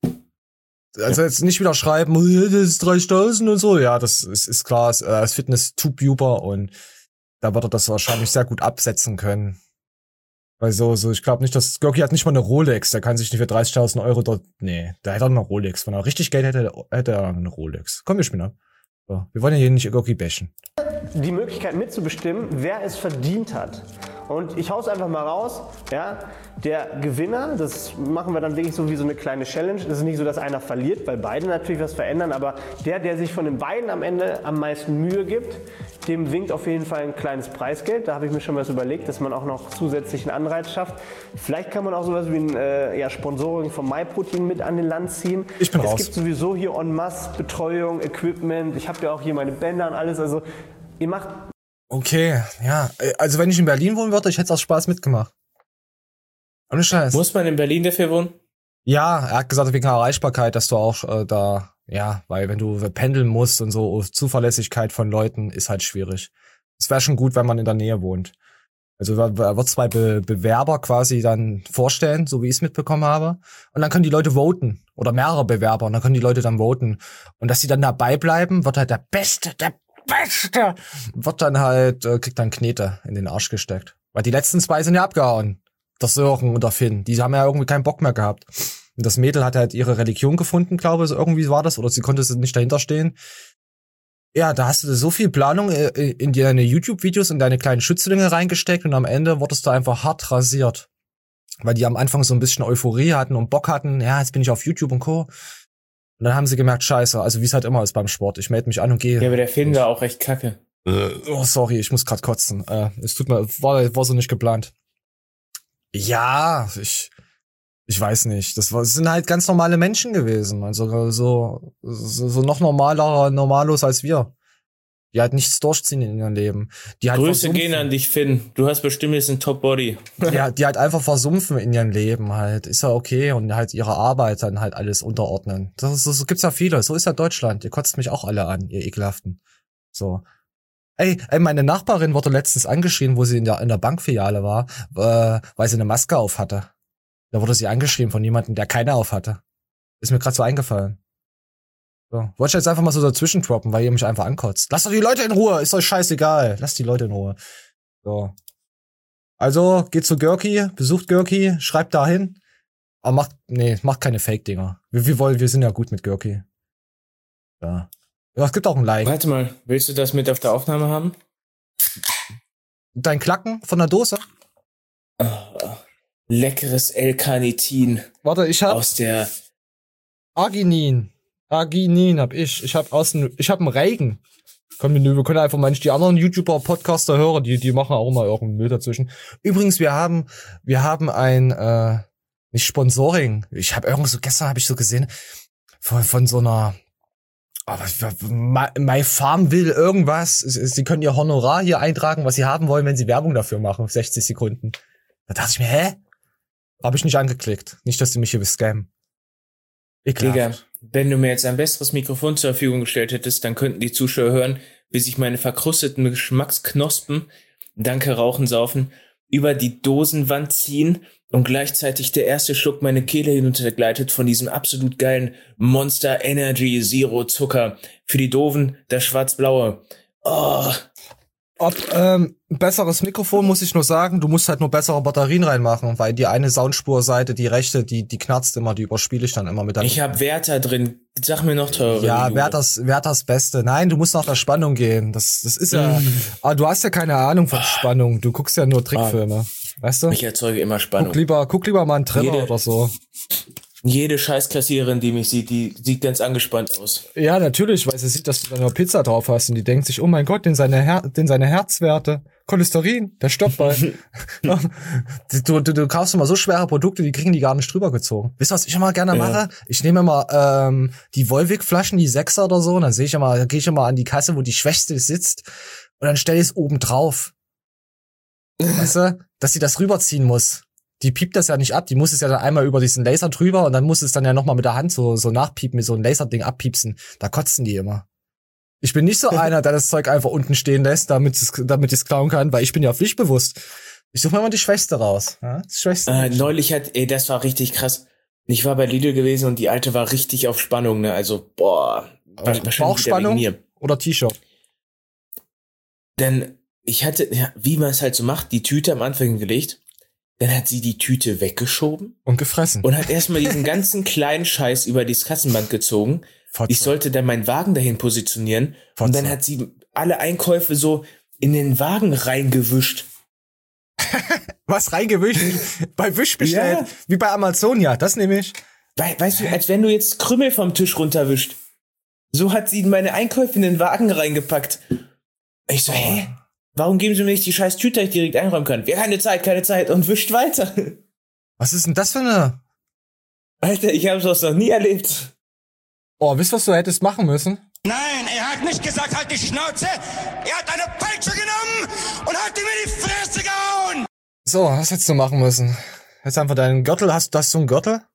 Also jetzt nicht wieder schreiben, das ist 30.000 und so. Ja, das ist klar, als Fitness-Tububer und da wird er das wahrscheinlich sehr gut absetzen können. Weil so, ich glaube nicht, dass Görki hat nicht mal eine Rolex, der kann sich nicht für 30.000 Euro dort, nee, da hätte er eine Rolex. Wenn er richtig Geld hätte er eine Rolex. Komm, wir spielen ab. So, wir wollen ja hier nicht Görki bashen. Die Möglichkeit mitzubestimmen, wer es verdient hat. Und ich hau's einfach mal raus, ja, der Gewinner, das machen wir dann wirklich so wie so eine kleine Challenge. Es ist nicht so, dass einer verliert, weil beide natürlich was verändern, aber der sich von den beiden am Ende am meisten Mühe gibt, dem winkt auf jeden Fall ein kleines Preisgeld. Da habe ich mir schon was überlegt, dass man auch noch zusätzlichen Anreiz schafft. Vielleicht kann man auch sowas wie ein Sponsoring von MyProtein mit an den Land ziehen. Ich bin raus. Es gibt sowieso hier en masse Betreuung, Equipment. Ich habe ja auch hier meine Bänder und alles. Also ihr macht... Okay, ja. Also wenn ich in Berlin wohnen würde, ich hätte es aus Spaß mitgemacht. Ohne Scheiß. Muss man in Berlin dafür wohnen? Ja, er hat gesagt, wegen Erreichbarkeit, dass du auch da, ja, weil wenn du pendeln musst und so, Zuverlässigkeit von Leuten ist halt schwierig. Es wäre schon gut, wenn man in der Nähe wohnt. Also er wird 2 Bewerber quasi dann vorstellen, so wie ich es mitbekommen habe. Und dann können die Leute voten. Oder mehrere Bewerber. Und dann können die Leute dann voten. Und dass sie dann dabei bleiben, wird halt der Beste, wird dann halt, kriegt dann Knete in den Arsch gesteckt. Weil die letzten 2 sind ja abgehauen. Der Sören und der Finn. Die haben ja irgendwie keinen Bock mehr gehabt. Und das Mädel hat halt ihre Religion gefunden, glaube ich. So irgendwie war das. Oder sie konnte nicht dahinter stehen. Ja, da hast du so viel Planung in deine YouTube-Videos und deine kleinen Schützlinge reingesteckt und am Ende wurdest du einfach hart rasiert. Weil die am Anfang so ein bisschen Euphorie hatten und Bock hatten, ja, jetzt bin ich auf YouTube und Co. Und dann haben sie gemerkt, scheiße, also wie es halt immer ist beim Sport. Ich melde mich an und gehe. Ja, aber der Film war auch echt kacke. Oh, sorry, ich muss grad kotzen. Es tut mir, war so nicht geplant. Ja, ich weiß nicht. Das sind halt ganz normale Menschen gewesen. Also so noch normalos als wir. Die halt nichts durchziehen in ihrem Leben. Die halt Grüße gehen an dich, Finn. Du hast bestimmt jetzt einen Top-Body. Ja, die halt einfach versumpfen in ihrem Leben halt. Ist ja okay. Und halt ihre Arbeit dann halt alles unterordnen. So gibt's ja viele. So ist ja Deutschland. Ihr kotzt mich auch alle an, ihr Ekelhaften. So. Ey, meine Nachbarin wurde letztens angeschrien, wo sie in der Bankfiliale war, weil sie eine Maske auf hatte. Da wurde sie angeschrieben von jemandem, der keine auf hatte. Ist mir gerade so eingefallen. So. Wollte ich jetzt einfach mal so dazwischen droppen, weil ihr mich einfach ankotzt. Lasst doch die Leute in Ruhe, ist euch scheißegal. Lasst die Leute in Ruhe. So. Also, geht zu Görki, besucht Görki, schreibt da hin. Aber macht keine Fake-Dinger. Wir sind ja gut mit Görki. Ja. Ja, es gibt auch ein Like. Warte mal, willst du das mit auf der Aufnahme haben? Dein Klacken von der Dose? Leckeres L-Carnitin. Warte, ich hab aus der Arginin hab ich. Ich hab einen Reigen. Wir können einfach mal nicht die anderen YouTuber, Podcaster hören, die machen auch immer irgendeinen Müll dazwischen. Übrigens, wir haben ein, nicht Sponsoring. Gestern habe ich so gesehen, von so einer, My Farm will irgendwas. Sie können ihr Honorar hier eintragen, was sie haben wollen, wenn sie Werbung dafür machen. 60 Sekunden. Da dachte ich mir, hä? Habe ich nicht angeklickt. Nicht, dass die mich hier scammen. Digga, wenn du mir jetzt ein besseres Mikrofon zur Verfügung gestellt hättest, dann könnten die Zuschauer hören, wie sich meine verkrusteten Geschmacksknospen, danke Rauchen, Saufen, über die Dosenwand ziehen und gleichzeitig der erste Schluck meine Kehle hinuntergleitet von diesem absolut geilen Monster Energy Zero Zucker. Für die Doofen das schwarz-blaue. Oh. Besseres Mikrofon muss ich nur sagen, du musst halt nur bessere Batterien reinmachen, weil die eine Soundspurseite, die rechte, die knarzt immer, die überspiele ich dann immer mit. Ich hab Werther drin, sag mir noch teure. Ja, Werthers Beste. Nein, du musst nach der Spannung gehen. Das ist ja, aber du hast ja keine Ahnung von Spannung, du guckst ja nur Trickfilme, weißt du? Ich erzeuge immer Spannung. Guck lieber mal einen Trailer oder so. Jede Scheißkassiererin, die mich sieht, die sieht ganz angespannt aus. Ja, natürlich, weil sie sieht, dass du da nur Pizza drauf hast und die denkt sich, oh mein Gott, den seine Herzwerte, Cholesterin, der stoppt bei. du kaufst immer so schwere Produkte, die kriegen die gar nicht drüber gezogen. Wisst ihr, was ich immer gerne mache? Ich nehme immer die Volvic-Flaschen, die 6er oder so, und dann gehe ich immer an die Kasse, wo die Schwächste sitzt, und dann stelle ich es oben drauf. Weißt du, dass sie das rüberziehen muss. Die piept das ja nicht ab, die muss es ja dann einmal über diesen Laser drüber und dann muss es dann ja nochmal mit der Hand so nachpiepen, mit so einem Laserding abpiepsen. Da kotzen die immer. Ich bin nicht so einer, der das Zeug einfach unten stehen lässt, damit ich es klauen kann, weil ich bin ja pflichtbewusst. Ich suche mir immer die Schwächste raus. Ja? Das Schwächste. Neulich das war richtig krass. Ich war bei Lidl gewesen und die Alte war richtig auf Spannung, ne? Also, Bauchspannung oder T-Shirt? Denn ich hatte, wie man es halt so macht, die Tüte am Anfang gelegt. Dann hat sie die Tüte weggeschoben. Und gefressen. Und hat erstmal diesen ganzen kleinen Scheiß über das Kassenband gezogen. Fotze. Ich sollte dann meinen Wagen dahin positionieren. Fotze. Und dann hat sie alle Einkäufe so in den Wagen reingewischt. Was reingewischt? Bei Wisch bestellt? Ja. Wie bei Amazon, ja, das nehme ich. Weißt du, als wenn du jetzt Krümel vom Tisch runterwischt. So hat sie meine Einkäufe in den Wagen reingepackt. Ich so, hä? Warum geben Sie mir nicht die scheiß Tüte, die ich direkt einräumen kann? Ja, keine Zeit und wischt weiter. Was ist denn das für eine? Alter, ich habe sowas noch nie erlebt. Oh, wisst ihr, was du hättest machen müssen? Nein, er hat nicht gesagt, halt die Schnauze. Er hat eine Peitsche genommen und hat ihm in die Fresse gehauen. So, was hättest du machen müssen? Jetzt einfach deinen Gürtel. Hast du einen Gürtel?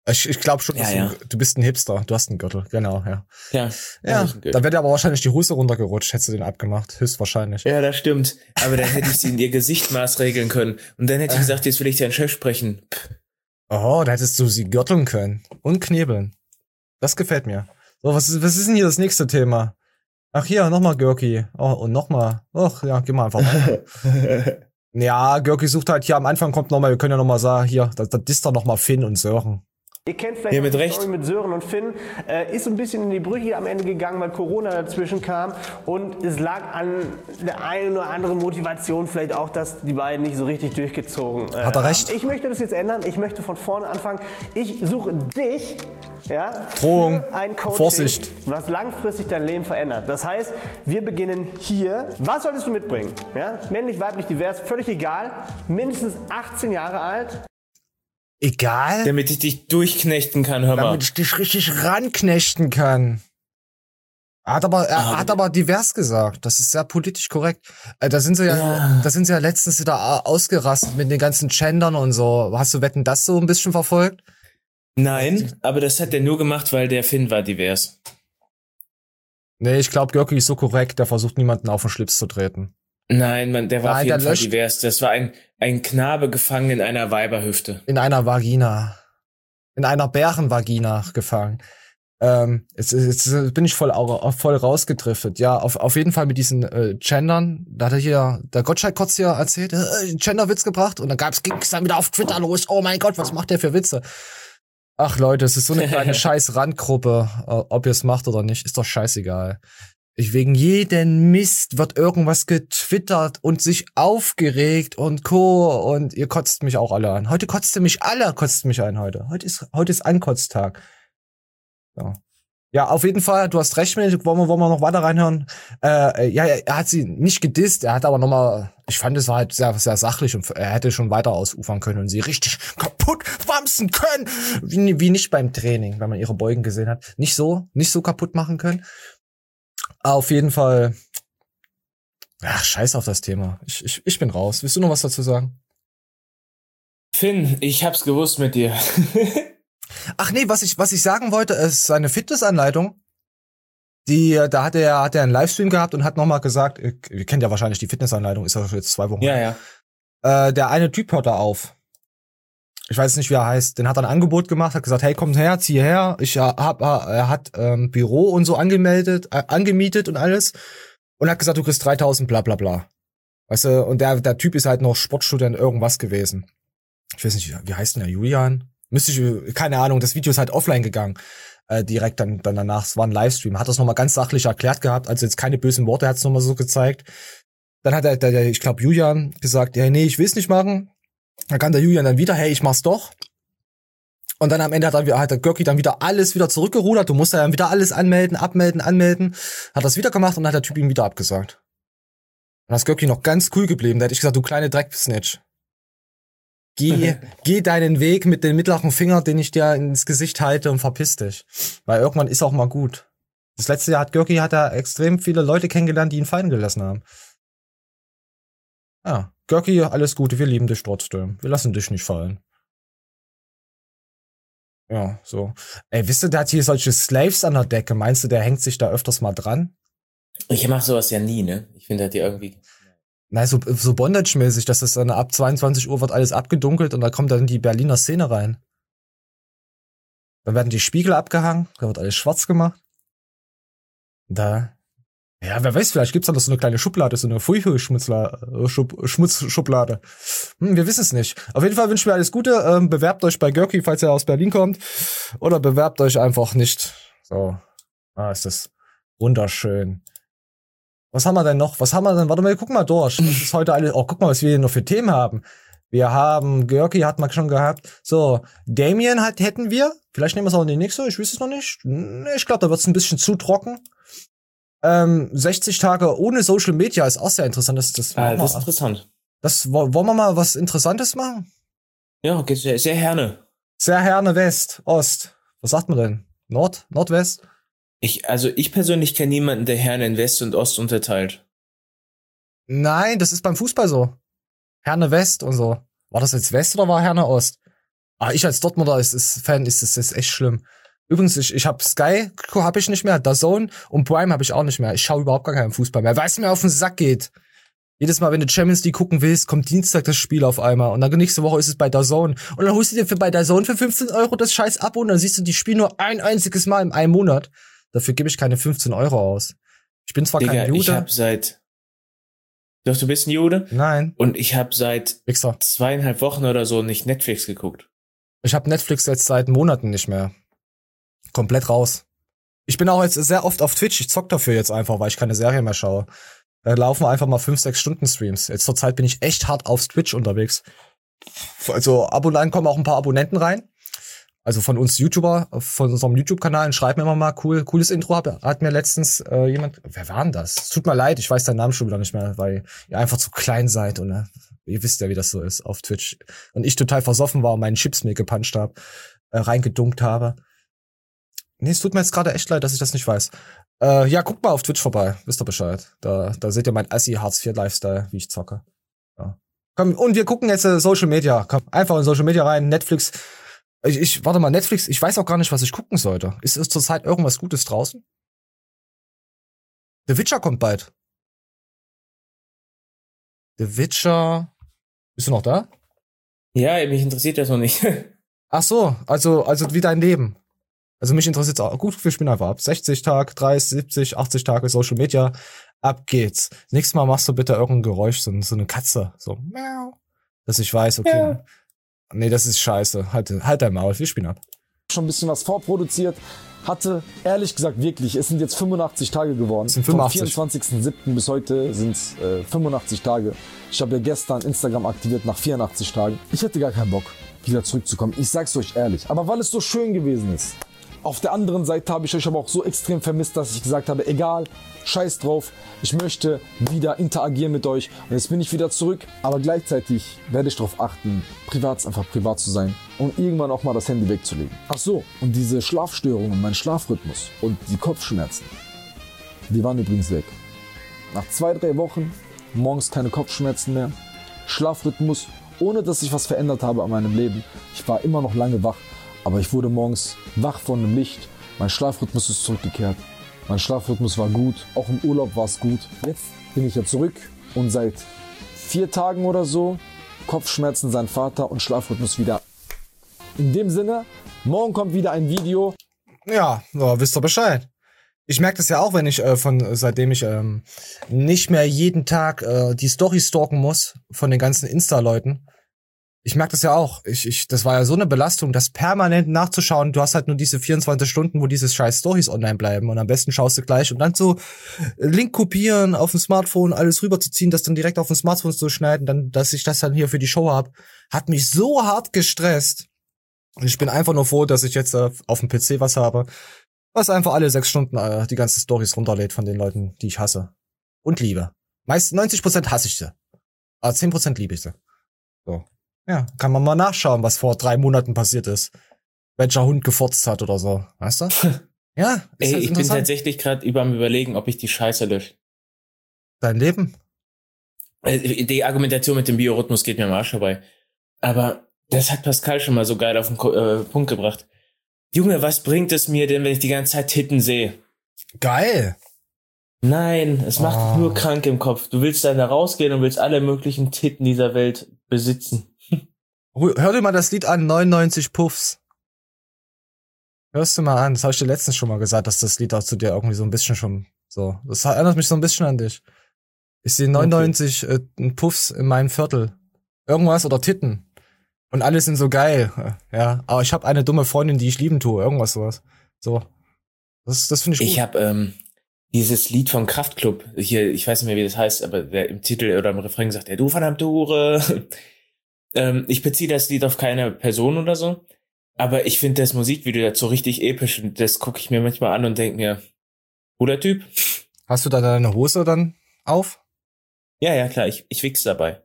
Ich glaube schon, dass du bist ein Hipster. Du hast einen Gürtel, genau, ja. Ja, da wäre dir aber wahrscheinlich die Hose runtergerutscht, hättest du den abgemacht. Höchstwahrscheinlich. Ja, das stimmt. Aber dann hätte ich sie in ihr Gesicht maßregeln können. Und dann hätte ich gesagt, jetzt will ich deinen Chef sprechen. Oh, da hättest du sie gürteln können. Und knebeln. Das gefällt mir. So, was ist denn hier das nächste Thema? Ach, hier, nochmal Görki. Oh, und nochmal. Och, ja, geh mal einfach weiter. Ja, Görki sucht halt hier am Anfang kommt nochmal, wir können ja nochmal sagen, hier, da disst er nochmal Finn und Sören. Ihr kennt vielleicht die Story mit Sören und Finn, ist ein bisschen in die Brüche am Ende gegangen, weil Corona dazwischen kam und es lag an der einen oder anderen Motivation vielleicht auch, dass die beiden nicht so richtig durchgezogen Hat er recht? Ich möchte das jetzt ändern, ich möchte von vorne anfangen. Ich suche dich, ja, Drohung, für ein Coaching, Vorsicht, was langfristig dein Leben verändert. Das heißt, wir beginnen hier. Was solltest du mitbringen? Ja? Männlich, weiblich, divers, völlig egal. Mindestens 18 Jahre alt. Egal? Damit ich dich durchknechten kann, hör mal. Damit ich dich richtig ranknechten kann. Er hat aber divers gesagt. Das ist sehr politisch korrekt. Da sind sie ja letztens wieder ausgerastet mit den ganzen Gendern und so. Hast du Wetten, das so ein bisschen verfolgt? Nein, aber das hat er nur gemacht, weil der Finn war divers. Nee, ich glaube, Görki ist so korrekt, der versucht niemanden auf den Schlips zu treten. Nein, Mann, der war auf jeden Fall divers. Das war ein Knabe gefangen in einer Weiberhüfte. In einer Vagina. In einer Bärenvagina gefangen. Jetzt bin ich voll rausgedriftet. Ja, auf jeden Fall mit diesen Gendern. Da hat er hier, der Gottschalk kurz hier erzählt, Genderwitz gebracht. Und dann ging's dann wieder auf Twitter los. Oh mein Gott, was macht der für Witze? Ach Leute, es ist so eine kleine scheiß Randgruppe. Ob ihr es macht oder nicht, ist doch scheißegal. Wegen jeden Mist wird irgendwas getwittert und sich aufgeregt und Co. Und ihr kotzt mich auch alle an. Heute kotzt mich an heute. Heute ist Ankotztag. Ja, auf jeden Fall, du hast recht, wollen wir noch weiter reinhören. Er hat sie nicht gedisst, er hat aber nochmal, ich fand, es war halt sehr, sehr sachlich und er hätte schon weiter ausufern können und sie richtig kaputt wamsen können. Wie nicht beim Training, wenn man ihre Beugen gesehen hat. Nicht so kaputt machen können. Auf jeden Fall, ach, scheiß auf das Thema. Ich bin raus. Willst du noch was dazu sagen? Finn, ich hab's gewusst mit dir. Ach nee, was ich sagen wollte, ist seine Fitnessanleitung. Da hat er einen Livestream gehabt und hat nochmal gesagt, ihr kennt ja wahrscheinlich die Fitnessanleitung, ist ja schon jetzt 2 Wochen. Ja. Der eine Typ hört da auf. Ich weiß nicht, wie er heißt. Den hat er ein Angebot gemacht, hat gesagt, hey, komm her, zieh her. Er hat Büro und so angemietet und alles. Und hat gesagt, du kriegst 3.000, bla bla bla. Weißt du, und der Typ ist halt noch Sportstudent irgendwas gewesen. Ich weiß nicht, wie heißt denn der, Julian? Keine Ahnung, das Video ist halt offline gegangen. Direkt dann danach, es war ein Livestream. Hat das nochmal ganz sachlich erklärt gehabt, also jetzt keine bösen Worte, hat es nochmal so gezeigt. Dann hat ich glaube, Julian gesagt, ja, nee, ich will's nicht machen. Dann kam der Julian dann wieder, hey, ich mach's doch. Und dann am Ende hat der Görki dann alles wieder zurückgerudert. Du musst ja dann wieder alles anmelden. Hat das wieder gemacht und dann hat der Typ ihm wieder abgesagt. Dann ist Görki noch ganz cool geblieben. Da hätte ich gesagt, du kleine Drecksnitch. Geh deinen Weg mit dem mittleren Finger, den ich dir ins Gesicht halte und verpiss dich. Weil irgendwann ist auch mal gut. Das letzte Jahr hat Görki extrem viele Leute kennengelernt, die ihn fallen gelassen haben. Ja, Görki, alles Gute, wir lieben dich trotzdem. Wir lassen dich nicht fallen. Ja, so. Ey, wisst ihr, der hat hier solche Slaves an der Decke. Meinst du, der hängt sich da öfters mal dran? Ich mach sowas ja nie, ne? Ich finde halt die irgendwie... Nein, so Bondage-mäßig, dass das dann ab 22 Uhr wird alles abgedunkelt und da kommt dann die Berliner Szene rein. Dann werden die Spiegel abgehangen, da wird alles schwarz gemacht. Ja, wer weiß, vielleicht gibt's da noch so eine kleine Schublade, so eine Schmutzschublade. Wir wissen es nicht. Auf jeden Fall wünschen wir alles Gute. Bewerbt euch bei Görki, falls ihr aus Berlin kommt. Oder bewerbt euch einfach nicht. So. Ist das wunderschön. Was haben wir denn noch? Warte mal, guck mal durch. Das ist heute alles. Oh, guck mal, was wir hier noch für Themen haben. Wir haben, Görki hat man schon gehabt. So, Damien hätten wir. Vielleicht nehmen wir es auch in die nächste, ich weiß es noch nicht. Ich glaube, da wird es ein bisschen zu trocken. 60 Tage ohne Social Media ist auch sehr interessant. Das ist interessant. Wollen wir mal was Interessantes machen? Ja, okay, sehr gerne. Sehr gerne West, Ost. Was sagt man denn? Nordwest? Ich persönlich kenne niemanden, der Herne in West und Ost unterteilt. Nein, das ist beim Fußball so. Herne West und so. War das jetzt West oder war Herne Ost? Aber ich als Dortmunder Fan ist das echt schlimm. Übrigens, ich habe Sky, habe ich nicht mehr, DAZN und Prime habe ich auch nicht mehr. Ich schaue überhaupt gar keinen Fußball mehr, weil es mir auf den Sack geht. Jedes Mal, wenn du Champions League gucken willst, kommt Dienstag das Spiel auf einmal und dann nächste Woche ist es bei DAZN. Und dann holst du dir bei DAZN für 15 € das scheiß Abo und dann siehst du die Spiele nur ein einziges Mal in einem Monat. Dafür gebe ich keine 15 € aus. Ich bin zwar kein Jude. Ich hab Doch, du bist ein Jude? Nein. Und ich habe seit 2,5 Wochen oder so nicht Netflix geguckt. Ich habe Netflix jetzt seit Monaten nicht mehr. Komplett raus. Ich bin auch jetzt sehr oft auf Twitch. Ich zock dafür jetzt einfach, weil ich keine Serie mehr schaue. Da laufen einfach mal 5-6 Stunden Streams. Jetzt zur Zeit bin ich echt hart auf Twitch unterwegs. Also ab und an kommen auch ein paar Abonnenten rein. Also von uns YouTuber, von unserem YouTube-Kanal, schreiben immer mal cooles Intro. Hat mir letztens jemand, wer war denn das? Es tut mir leid, ich weiß deinen Namen schon wieder nicht mehr, weil ihr einfach zu klein seid und ihr wisst ja, wie das so ist auf Twitch. Und ich total versoffen war und meinen Chips mir gepuncht habe, reingedunkt habe. Nee, es tut mir jetzt gerade echt leid, dass ich das nicht weiß. Ja, guckt mal auf Twitch vorbei, wisst ihr Bescheid. Da seht ihr mein Assi-Hartz-IV-Lifestyle, wie ich zocke. Ja. Komm, und wir gucken jetzt Social Media. Komm, einfach in Social Media rein, Netflix. Warte mal, Netflix, ich weiß auch gar nicht, was ich gucken sollte. Ist zurzeit irgendwas Gutes draußen? The Witcher kommt bald. The Witcher. Bist du noch da? Ja, mich interessiert das noch nicht. Ach so, also wie dein Leben. Also mich interessiert es auch. Gut, wir spielen einfach ab. 60 Tage, 30, 70, 80 Tage Social Media. Ab geht's. Nächstes Mal machst du bitte irgendein Geräusch, so eine Katze. So, miau. Dass ich weiß, okay. Ja. Nee, das ist scheiße. Halt dein Maul, wir spielen ab. Schon ein bisschen was vorproduziert. Hatte, ehrlich gesagt, wirklich, es sind jetzt 85 Tage geworden. Es sind 85. Vom 24.07. bis heute sind es 85 Tage. Ich habe ja gestern Instagram aktiviert nach 84 Tagen. Ich hätte gar keinen Bock, wieder zurückzukommen. Ich sag's euch ehrlich. Aber weil es so schön gewesen ist. Auf der anderen Seite habe ich euch aber auch so extrem vermisst, dass ich gesagt habe, egal, scheiß drauf, ich möchte wieder interagieren mit euch. Und jetzt bin ich wieder zurück, aber gleichzeitig werde ich darauf achten, einfach privat zu sein und irgendwann auch mal das Handy wegzulegen. Ach so, und diese Schlafstörungen, mein Schlafrhythmus und die Kopfschmerzen, die waren übrigens weg. Nach 2-3 Wochen, morgens keine Kopfschmerzen mehr, Schlafrhythmus, ohne dass ich was verändert habe an meinem Leben. Ich war immer noch lange wach. Aber ich wurde morgens wach von dem Licht. Mein Schlafrhythmus ist zurückgekehrt. Mein Schlafrhythmus war gut. Auch im Urlaub war es gut. Jetzt bin ich ja zurück und seit 4 Tagen oder so Kopfschmerzen sein Vater und Schlafrhythmus wieder. In dem Sinne, morgen kommt wieder ein Video. Ja, wisst ihr Bescheid. Ich merke das ja auch, wenn ich seitdem ich nicht mehr jeden Tag die Storys stalken muss von den ganzen Insta-Leuten. Ich merke das ja auch. Das war ja so eine Belastung, das permanent nachzuschauen. Du hast halt nur diese 24 Stunden, wo diese scheiß Stories online bleiben. Und am besten schaust du gleich und dann so Link kopieren auf dem Smartphone, alles rüberzuziehen, das dann direkt auf dem Smartphone zu schneiden, dann, dass ich das dann hier für die Show hab, hat mich so hart gestresst. Und ich bin einfach nur froh, dass ich jetzt auf dem PC was habe, was einfach alle 6 Stunden die ganzen Stories runterlädt von den Leuten, die ich hasse. Und liebe. Meist 90% hasse ich sie. Aber 10% liebe ich sie. So. Ja, kann man mal nachschauen, was vor 3 Monaten passiert ist. Welcher Hund gefurzt hat oder so, weißt du? Ja, ist ich bin tatsächlich gerade am Überlegen, ob ich die Scheiße lösche. Dein Leben? Die Argumentation mit dem Biorhythmus geht mir am Arsch vorbei. Aber das hat Pascal schon mal so geil auf den Punkt gebracht. Junge, was bringt es mir denn, wenn ich die ganze Zeit Titten sehe? Geil. Nein, es macht nur krank im Kopf. Du willst dann da rausgehen und willst alle möglichen Titten dieser Welt besitzen. Hör dir mal das Lied an, 99 Puffs. Hörst du mal an, das habe ich dir letztens schon mal gesagt, dass das Lied auch zu dir irgendwie so ein bisschen schon so. Das erinnert mich so ein bisschen an dich. Ich sehe 99 Puffs in meinem Viertel. Irgendwas oder Titten. Und alle sind so geil. Ja, aber ich habe eine dumme Freundin, die ich lieben tue. Irgendwas sowas. So. Das finde ich gut. Ich habe dieses Lied vom Kraftklub. Hier, ich weiß nicht mehr, wie das heißt, aber der im Titel oder im Refrain sagt, du verdammte Hure. Ich beziehe das Lied auf keine Person oder so, aber ich finde das Musikvideo dazu richtig episch und das gucke ich mir manchmal an und denke mir, cooler Typ. Hast du da deine Hose dann auf? Ja, klar, ich wichs dabei.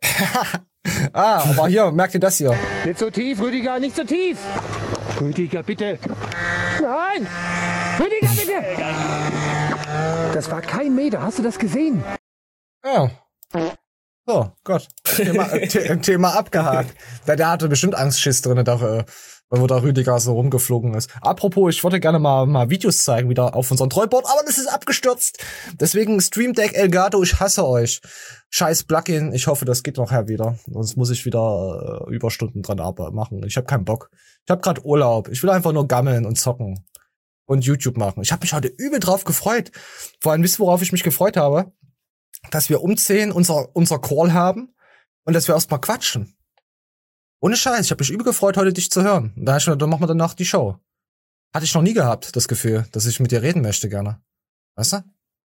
Aber hier, merkt ihr das hier? Nicht so tief, Rüdiger, nicht so tief! Rüdiger, bitte! Nein! Rüdiger, bitte! Das war kein Meter, hast du das gesehen? Ja. So, Gott. Thema abgehakt. Der hatte bestimmt Angstschiss drin, wo da Rüdiger so rumgeflogen ist. Apropos, ich wollte gerne mal Videos zeigen, wieder auf unserem Trollboard, aber das ist abgestürzt. Deswegen Stream Deck Elgato, ich hasse euch. Scheiß Plugin, ich hoffe, das geht nachher wieder. Sonst muss ich wieder Überstunden dran machen. Ich habe keinen Bock. Ich habe gerade Urlaub. Ich will einfach nur gammeln und zocken. Und YouTube machen. Ich habe mich heute übel drauf gefreut. Vor allem, wisst ihr, worauf ich mich gefreut habe? Dass wir um 10 unser Call haben und dass wir erstmal quatschen. Ohne Scheiß, ich habe mich übel gefreut, heute dich zu hören. Und dann machen wir danach die Show. Hatte ich noch nie gehabt, das Gefühl, dass ich mit dir reden möchte gerne. Weißt du?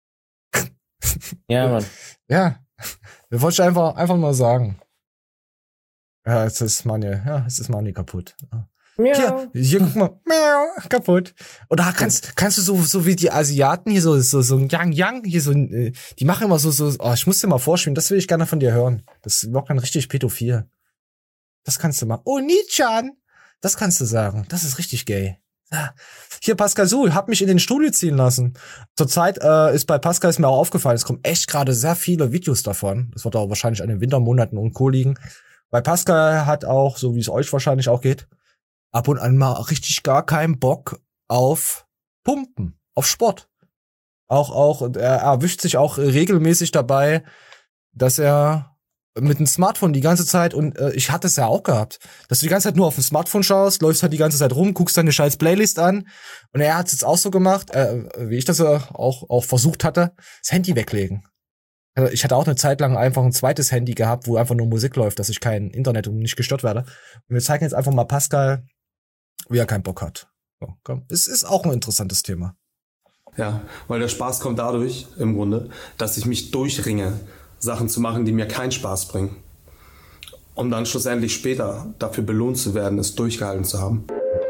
Ja, Mann. Ja. Wir wollten einfach mal sagen. Ja, jetzt ist Mani kaputt. Hier, guck mal, kaputt. Und da kannst du so wie die Asiaten hier so ein Yang, hier so ein, die machen immer so, ich muss dir mal vorspielen, das will ich gerne von dir hören. Das ist überhaupt kein richtig pädophil. Das kannst du machen. Oh, Nichan! Das kannst du sagen. Das ist richtig gay. Ja. Hier, Pascal Su, hab mich in den Studio ziehen lassen. Zurzeit ist bei Pascal ist mir auch aufgefallen, es kommen echt gerade sehr viele Videos davon. Das wird auch wahrscheinlich an den Wintermonaten und Co. liegen. Weil Pascal hat auch, so wie es euch wahrscheinlich auch geht, ab und an mal richtig gar keinen Bock auf Pumpen, auf Sport. Er erwischt sich auch regelmäßig dabei, dass er mit dem Smartphone die ganze Zeit, und ich hatte es ja auch gehabt, dass du die ganze Zeit nur auf dem Smartphone schaust, läufst halt die ganze Zeit rum, guckst deine scheiß Playlist an, und er hat es jetzt auch so gemacht, wie ich das auch versucht hatte, das Handy weglegen. Ich hatte auch eine Zeit lang einfach ein zweites Handy gehabt, wo einfach nur Musik läuft, dass ich kein Internet und nicht gestört werde. Und wir zeigen jetzt einfach mal Pascal, wie er keinen Bock hat. So, komm. Es ist auch ein interessantes Thema. Ja, weil der Spaß kommt dadurch, im Grunde, dass ich mich durchringe, Sachen zu machen, die mir keinen Spaß bringen. Um dann schlussendlich später dafür belohnt zu werden, es durchgehalten zu haben.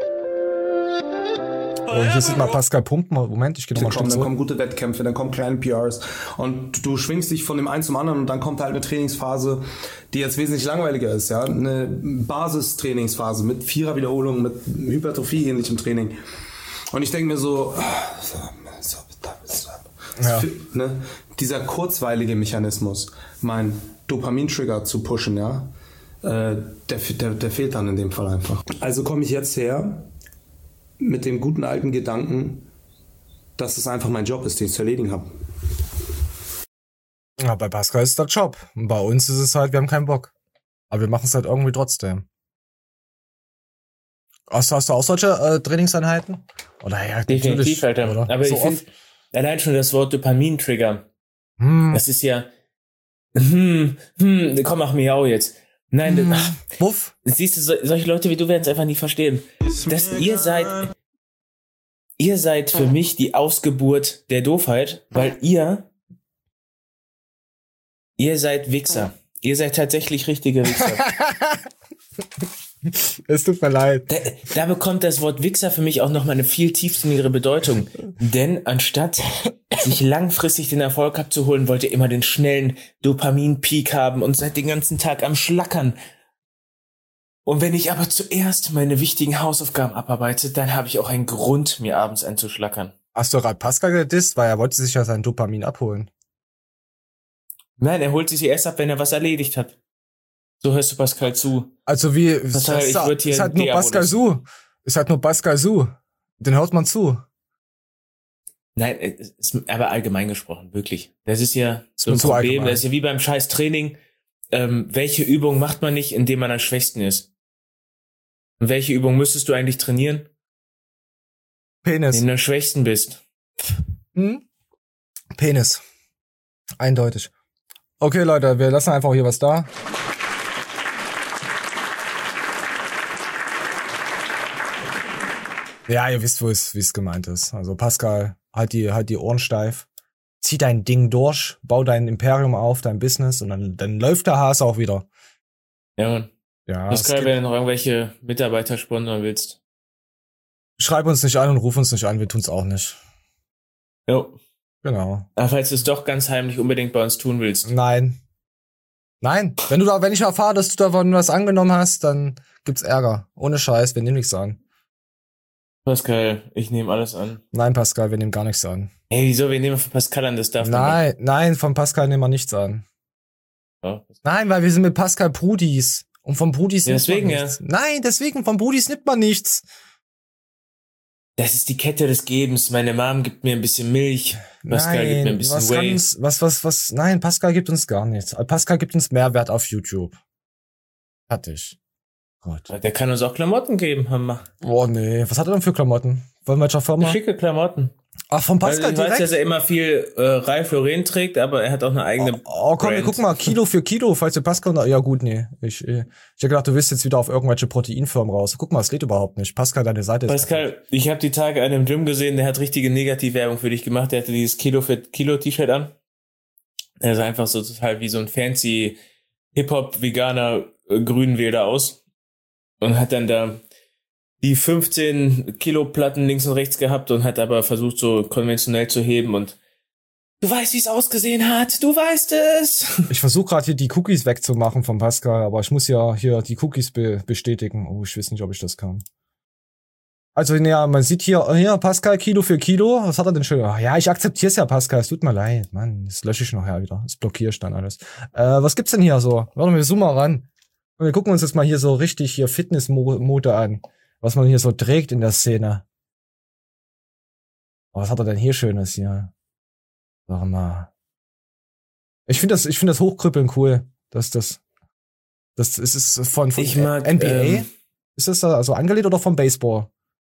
Oh, hier sieht mal Pascal pumpen. Moment, ich gehe nochmal Dann kommen gute Wettkämpfe, dann kommen kleine PRs und du schwingst dich von dem einen zum anderen und dann kommt halt eine Trainingsphase, die jetzt wesentlich langweiliger ist, ja, eine Basistrainingsphase mit 4er Wiederholungen, mit Hypertrophie-ähnlichem Training. Und ich denke mir ne, dieser kurzweilige Mechanismus, mein Dopamin-Trigger zu pushen, ja, der fehlt dann in dem Fall einfach. Also komme ich jetzt her mit dem guten alten Gedanken, dass es einfach mein Job ist, den ich zu erledigen habe. Ja, bei Pascal ist das Job. Und bei uns ist es halt, wir haben keinen Bock. Aber wir machen es halt irgendwie trotzdem. Hast du auch solche Trainingseinheiten? Oder ja, definitiv, Alter. Oder? Aber so ich finde, allein schon das Wort Dopamin-Trigger, das ist ja, komm, mach Miau jetzt. Nein, Wuff. Siehst du, solche Leute wie du werden es einfach nie verstehen. Dass ihr seid für mich die Ausgeburt der Doofheit, weil ihr seid Wichser. Ihr seid tatsächlich richtige Wichser. Es tut mir leid. Da bekommt das Wort Wichser für mich auch nochmal eine viel tiefsinnigere Bedeutung. Denn anstatt sich langfristig den Erfolg abzuholen, wollt ihr immer den schnellen Dopamin-Peak haben und seid den ganzen Tag am Schlackern. Und wenn ich aber zuerst meine wichtigen Hausaufgaben abarbeite, dann habe ich auch einen Grund, mir abends einzuschlackern. Hast du gerade Pascal gedisst, weil er wollte sich ja sein Dopamin abholen? Nein, er holt sich erst ab, wenn er was erledigt hat. So hörst du Pascal zu. Also wie, ist halt nur Pascal Su. Ist halt nur Pascal Su. Den hört man zu. Nein, ist aber allgemein gesprochen, wirklich. Das ist ja so ein zu Problem. allgemein. Das ist ja wie beim scheiß Training. Welche Übung macht man nicht, indem man am schwächsten ist? Und welche Übung müsstest du eigentlich trainieren? Penis. Wenn du am schwächsten bist. Penis. Eindeutig. Okay, Leute, wir lassen einfach hier was da. Ja, ihr wisst, wie es gemeint ist. Also Pascal, halt die Ohren steif. Zieh dein Ding durch, bau dein Imperium auf, dein Business, und dann läuft der Hase auch wieder. Ja, Mann. Ja, das kann, wenn du noch irgendwelche Mitarbeiter sponsern willst. Schreib uns nicht an und ruf uns nicht an, wir tun's auch nicht. Jo. Genau. Aber falls du es doch ganz heimlich unbedingt bei uns tun willst. Nein. Wenn ich erfahre, dass du davon was angenommen hast, dann gibt's Ärger. Ohne Scheiß, wir nehmen nichts an. Pascal, ich nehme alles an. Nein, Pascal, wir nehmen gar nichts an. Ey, wieso? Wir nehmen von Pascal an, das darf Nein, von Pascal nehmen wir nichts an. Ja. Nein, weil wir sind mit Pascal Brudis. Und vom Brudis nimmt deswegen, man nichts. Nein, deswegen, vom Brudis nimmt man nichts. Das ist die Kette des Gebens. Meine Mom gibt mir ein bisschen Milch. Pascal gibt mir ein bisschen Whey. Nein, Pascal gibt uns gar nichts. Pascal gibt uns Mehrwert auf YouTube. Fertig. Gut. Der kann uns auch Klamotten geben, Hammer. Oh nee, was hat er denn für Klamotten? Von welcher Firma? Schicke Klamotten. Ach, von Pascal ich weiß, direkt? dass er immer viel Ralph Lauren trägt, aber er hat auch eine eigene komm, Brand. guck mal, Kilo für Kilo, falls du Pascal... Ja gut, nee. Ich hab gedacht, du willst jetzt wieder auf irgendwelche Proteinfirmen raus. Guck mal, es geht überhaupt nicht. Pascal, deine Seite ist... Pascal, ich habe die Tage einen im Gym gesehen, der hat richtige Negativwerbung für dich gemacht. Der hatte dieses Kilo für Kilo T-Shirt an. Er sah einfach so total wie so ein fancy Hip-Hop-Veganer Grünwälder aus. Und hat dann da die 15 Kilo Platten links und rechts gehabt und hat aber versucht, so konventionell zu heben und du weißt, wie es ausgesehen hat, du weißt es. Ich versuche gerade hier die Cookies wegzumachen von Pascal, aber ich muss ja hier die Cookies bestätigen. Oh, ich weiß nicht, ob ich das kann. Also, ja, man sieht hier Pascal Kilo für Kilo. Was hat er denn schön? Ja, ich akzeptiere es ja, Pascal. Es tut mir leid. Mann, das lösche ich nachher wieder. Das blockiere ich dann alles. Was gibt's denn hier so? Warte mal, wir zoomen mal ran. Und wir gucken uns jetzt mal hier so richtig hier Fitnessmode an. Was man hier so trägt in der Szene. Was hat er denn hier Schönes hier? Sag mal. Ich finde das Hochkrüppeln cool. Das ist von ich mag, NBA. Ist das also angelehnt oder vom Baseball?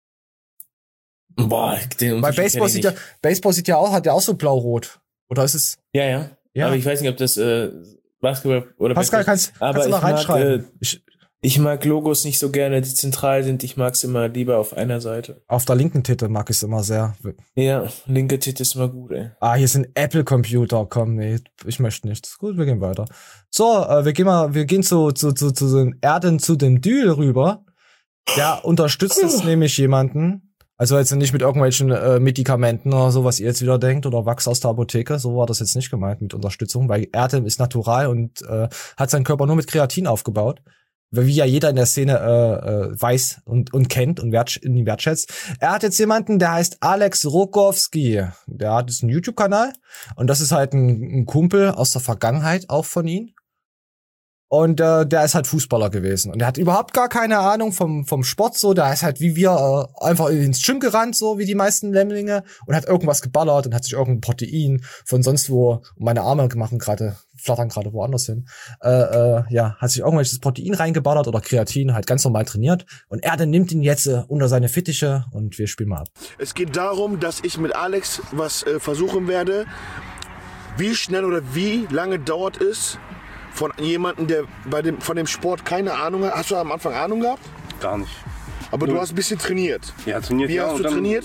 Boah, weil Baseball hat ja auch so blau-rot. Oder ist es? Ja. Aber ich weiß nicht, ob das Basketball oder Pascal, kannst du mal reinschreiben. Ich mag Logos nicht so gerne, die zentral sind. Ich mag's immer lieber auf einer Seite. Auf der linken Titel mag ich es immer sehr. Ja, linke Titel ist immer gut, ey. Hier sind Apple-Computer. Komm, nee, ich möchte nicht. Gut, wir gehen weiter. So, wir gehen zu den Erden, zu dem Dül rüber. Der unterstützt jetzt nämlich jemanden. Also jetzt nicht mit irgendwelchen Medikamenten oder so, was ihr jetzt wieder denkt, oder Wachs aus der Apotheke. So war das jetzt nicht gemeint mit Unterstützung, weil Erdem ist natural und hat seinen Körper nur mit Kreatin aufgebaut. Wie ja jeder in der Szene weiß und kennt und wertschätzt. Er hat jetzt jemanden, der heißt Alex Rogowski. Der hat jetzt einen YouTube-Kanal und das ist halt ein Kumpel aus der Vergangenheit auch von ihm. Und der ist halt Fußballer gewesen. Und der hat überhaupt gar keine Ahnung vom Sport so. Der ist halt wie wir einfach ins Gym gerannt, so wie die meisten Lämmlinge. Und hat irgendwas geballert und hat sich irgendein Protein von sonst wo, und meine Arme flattern gerade woanders hin. Hat sich irgendwelches Protein reingeballert oder Kreatin, halt ganz normal trainiert. Und er nimmt ihn jetzt unter seine Fittiche und wir spielen mal ab. Es geht darum, dass ich mit Alex was versuchen werde. Wie schnell oder wie lange dauert es, von jemandem, der von dem Sport keine Ahnung hat. Hast du am Anfang Ahnung gehabt? Gar nicht. Aber du hast ein bisschen trainiert. Ja, trainiert. Wie hast du trainiert?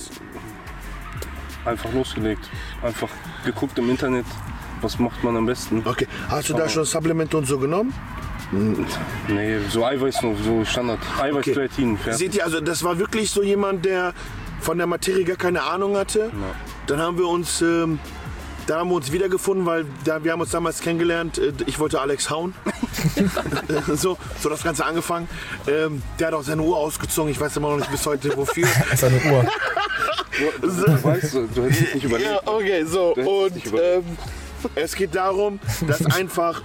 Einfach losgelegt. Einfach geguckt im Internet, was macht man am besten. Okay. Hast du da schon Supplemente und so genommen? Nee, so Eiweiß noch, so Standard. Eiweiß-Kreatin. Okay. Seht ihr, also das war wirklich so jemand, der von der Materie gar keine Ahnung hatte. Ja. Dann haben wir uns wiedergefunden, weil wir haben uns damals kennengelernt. Ich wollte Alex hauen. so das Ganze angefangen. Der hat auch seine Uhr ausgezogen. Ich weiß immer noch nicht bis heute wofür. Seine Uhr. Du weißt, du hättest es nicht überlegt. Ja, okay, so. Und es geht darum, dass einfach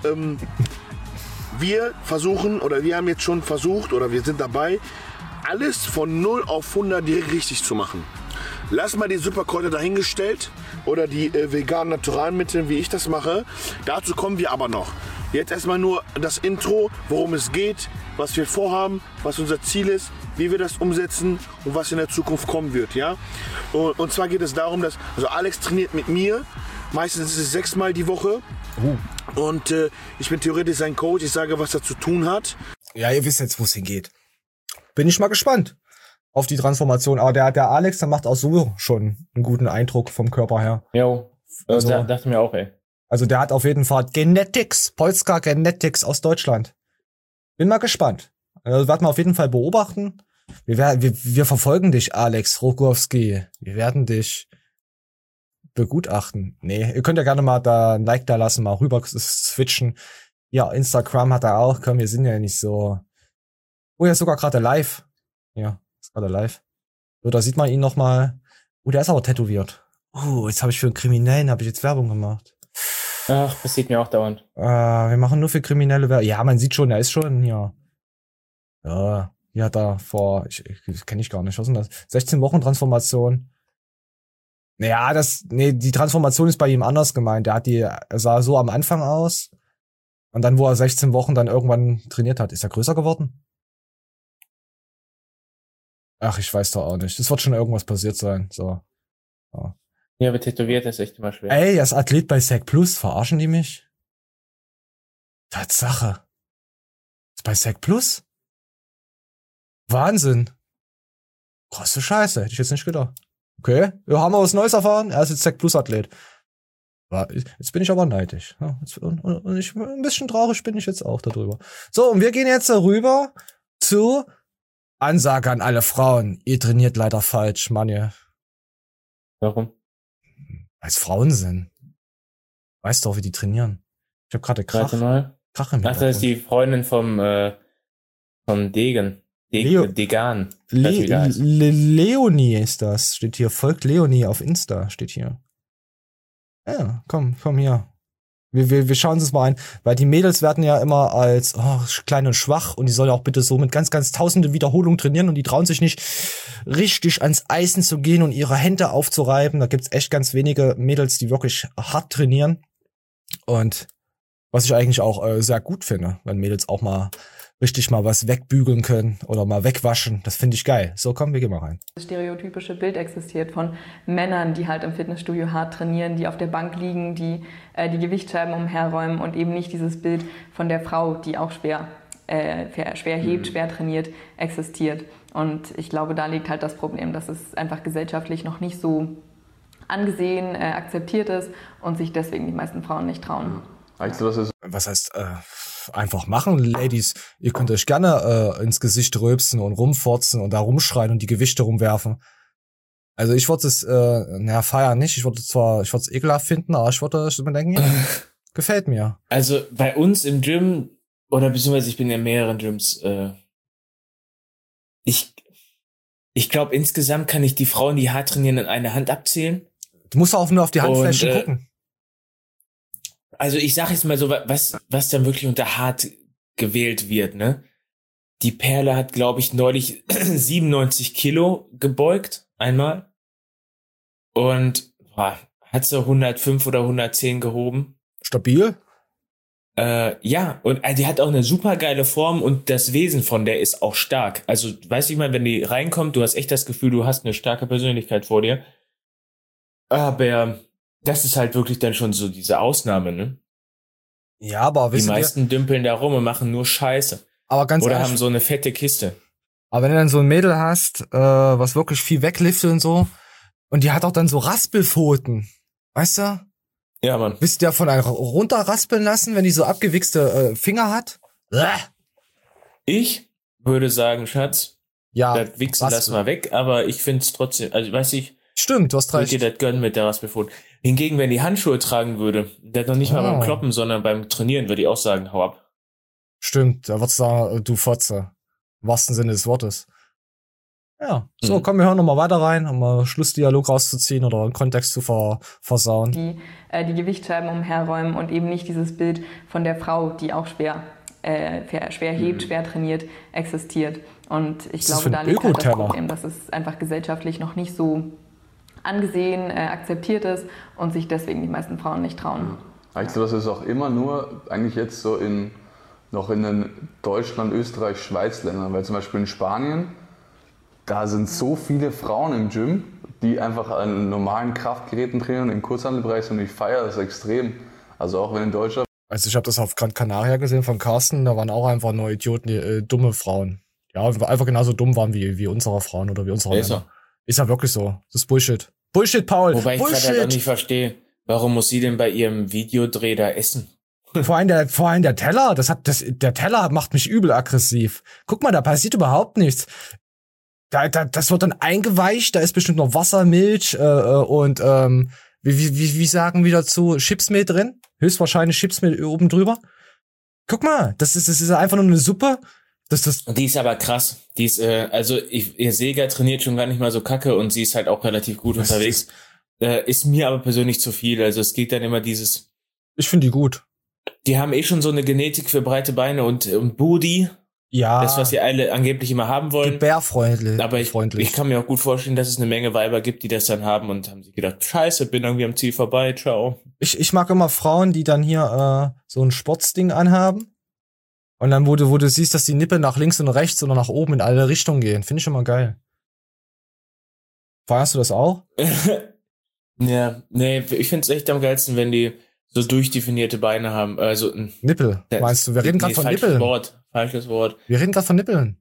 wir versuchen, oder wir haben jetzt schon versucht, oder wir sind dabei, alles von 0 auf 100 direkt richtig zu machen. Lass mal die Superkräuter dahingestellt oder die veganen Naturalmittel, wie ich das mache. Dazu kommen wir aber noch. Jetzt erstmal nur das Intro, worum es geht, was wir vorhaben, was unser Ziel ist, wie wir das umsetzen und was in der Zukunft kommen wird. Ja? Und zwar geht es darum, dass Alex trainiert mit mir. Meistens ist es 6-mal die Woche. Und ich bin theoretisch sein Coach. Ich sage, was er zu tun hat. Ja, ihr wisst jetzt, wo es hingeht. Bin ich mal gespannt auf die Transformation. Aber der Alex, der macht auch so schon einen guten Eindruck vom Körper her. Jo, also, dachte mir auch, ey. Also der hat auf jeden Fall Genetics, Polska Genetics aus Deutschland. Bin mal gespannt. Also werden wir auf jeden Fall beobachten. Wir verfolgen dich, Alex Rogowski. Wir werden dich begutachten. Nee, ihr könnt ja gerne mal da ein Like da lassen, mal rüber switchen. Ja, Instagram hat er auch. Komm, wir sind ja nicht so... Oh, er ist sogar gerade live. Ja, ist gerade live. So, da sieht man ihn noch mal. Oh, der ist aber tätowiert. Oh, jetzt habe ich für einen Kriminellen jetzt Werbung gemacht. Ach, passiert mir auch dauernd. Wir machen nur für kriminelle Werbung. Ja, man sieht schon, er ist schon hier. Ja, hier hat er vor, kenne ich gar nicht, was ist denn das? 16 Wochen Transformation. Naja, die Transformation ist bei ihm anders gemeint. Er sah so am Anfang aus. Und dann, wo er 16 Wochen dann irgendwann trainiert hat, ist er größer geworden? Ach, ich weiß doch auch nicht. Es wird schon irgendwas passiert sein. So. Ja, aber tätowiert ist echt immer schwer. Ey, er ist Athlet bei SEC Plus. Verarschen die mich? Tatsache. Ist bei SEC Plus? Wahnsinn. Krasse Scheiße. Hätte ich jetzt nicht gedacht. Okay, wir haben was Neues erfahren. Er ist jetzt SEC Plus Athlet. Jetzt bin ich aber neidisch. Ja, und ein bisschen traurig bin ich jetzt auch darüber. So, und wir gehen jetzt rüber zu Ansage an alle Frauen. Ihr trainiert leider falsch, Mann. Warum? Weil es Frauen sind. Weißt du auch, wie die trainieren? Ich habe gerade Krach im Ach, das ist die Freundin vom Degen. Degan. Leonie ist das. Steht hier. Folgt Leonie auf Insta. Steht hier. Ja, komm hier. Wir schauen uns mal ein. Weil die Mädels werden ja immer als klein und schwach und die sollen auch bitte so mit ganz, ganz tausende Wiederholungen trainieren und die trauen sich nicht richtig ans Eisen zu gehen und ihre Hände aufzureiben. Da gibt's echt ganz wenige Mädels, die wirklich hart trainieren. Und was ich eigentlich auch sehr gut finde, wenn Mädels auch mal richtig mal was wegbügeln können oder mal wegwaschen. Das finde ich geil. So, komm, wir gehen mal rein. Das stereotypische Bild existiert von Männern, die halt im Fitnessstudio hart trainieren, die auf der Bank liegen, die die Gewichtsscheiben umherräumen und eben nicht dieses Bild von der Frau, die auch schwer hebt, schwer trainiert, existiert. Und ich glaube, da liegt halt das Problem, dass es einfach gesellschaftlich noch nicht so angesehen, akzeptiert ist und sich deswegen die meisten Frauen nicht trauen. Was heißt einfach machen, Ladies? Ihr könnt euch gerne ins Gesicht rülpsen und rumforzen und da rumschreien und die Gewichte rumwerfen. Also ich würde es, feiern nicht. Ich würde es ekelhaft finden, aber ich würde mir denken, gefällt mir. Also bei uns im Gym, oder beziehungsweise ich bin in mehreren Gyms, ich glaube insgesamt kann ich die Frauen, die hart trainieren, in eine Hand abzählen. Du musst auch nur auf die Handflächen gucken. Also ich sag jetzt mal so, was dann wirklich unter hart gewählt wird, ne? Die Perle hat, glaube ich, neulich 97 Kilo gebeugt, einmal. Und hat so 105 oder 110 gehoben. Stabil? Ja, und die hat auch eine super geile Form und das Wesen von der ist auch stark. Also, weißt du, ich meine, wenn die reinkommt, du hast echt das Gefühl, du hast eine starke Persönlichkeit vor dir. Aber das ist halt wirklich dann schon so diese Ausnahme, ne? Ja, aber die meisten dümpeln da rum und machen nur Scheiße. Aber ganz Oder ehrlich, haben so eine fette Kiste. Aber wenn du dann so ein Mädel hast, was wirklich viel wegliftet und so, und die hat auch dann so Raspelpfoten, weißt du? Ja, Mann. Willst du davon einen runterraspeln lassen, wenn die so abgewichste Finger hat? Ich würde sagen, Schatz, ja, das Wichsen lass mal weg, aber ich find's trotzdem, also weiß ich, stimmt, du hast recht. Ich würde dir das gönnen mit der Raspelpfote. Hingegen, wenn die Handschuhe tragen würde, der noch nicht mal beim Kloppen, sondern beim Trainieren, würde ich auch sagen, hau ab. Stimmt, da wird's sagen, du Fotze. Im wahrsten Sinne des Wortes. Ja, so, komm, wir hören nochmal weiter rein, um mal Schlussdialog rauszuziehen oder einen Kontext zu versauen. Die Gewichtsscheiben umherräumen und eben nicht dieses Bild von der Frau, die auch schwer hebt, schwer trainiert, existiert. Und ich glaube, da liegt halt das Problem, dass es einfach gesellschaftlich noch nicht so angesehen, akzeptiert ist und sich deswegen die meisten Frauen nicht trauen. Also das ist auch immer nur eigentlich jetzt so noch in den Deutschland, Österreich, Schweiz Ländern, weil zum Beispiel in Spanien, da sind so viele Frauen im Gym, die einfach an normalen Kraftgeräten trainieren im Kurzhantelbereich und ich feiere das extrem. Also auch wenn in Deutschland. Also ich habe das auf Gran Canaria gesehen von Carsten, da waren auch einfach nur Idioten, dumme Frauen. Ja, einfach genauso dumm waren wie unsere Frauen oder wie unsere Männer. Ist ja wirklich so. Das ist Bullshit. Bullshit, Paul. Wobei ich Bullshit. gerade auch nicht verstehe, warum muss sie denn bei ihrem Videodreh da essen? Vor allem der Teller, der Teller macht mich übel aggressiv. Guck mal, da passiert überhaupt nichts. Das wird dann eingeweicht, da ist bestimmt noch Wasser, Milch und wie sagen wir dazu, Chipsmehl drin? Höchstwahrscheinlich Chipsmehl oben drüber. Guck mal, das ist einfach nur eine Suppe. Die ist aber krass. Die ist, ihr Seger trainiert schon gar nicht mal so kacke und sie ist halt auch relativ gut unterwegs. Ist mir aber persönlich zu viel. Also es geht dann immer dieses, Ich finde die gut. Die haben schon so eine Genetik für breite Beine und Booty. Ja. Das, was sie alle angeblich immer haben wollen. Gebärfreundlich. Aber ich kann mir auch gut vorstellen, dass es eine Menge Weiber gibt, die das dann haben und haben sich gedacht, scheiße, bin irgendwie am Ziel vorbei, ciao. Ich mag immer Frauen, die dann hier so ein Sportsding anhaben. Und dann, wo du siehst, dass die Nippel nach links und rechts oder nach oben in alle Richtungen gehen. Finde ich immer geil. Feierst du das auch? Ja, nee, ich find's echt am geilsten, wenn die so durchdefinierte Beine haben. Also Nippel, meinst du? Wir reden gerade von Nippeln. Falsches Wort. Wir reden gerade von Nippeln.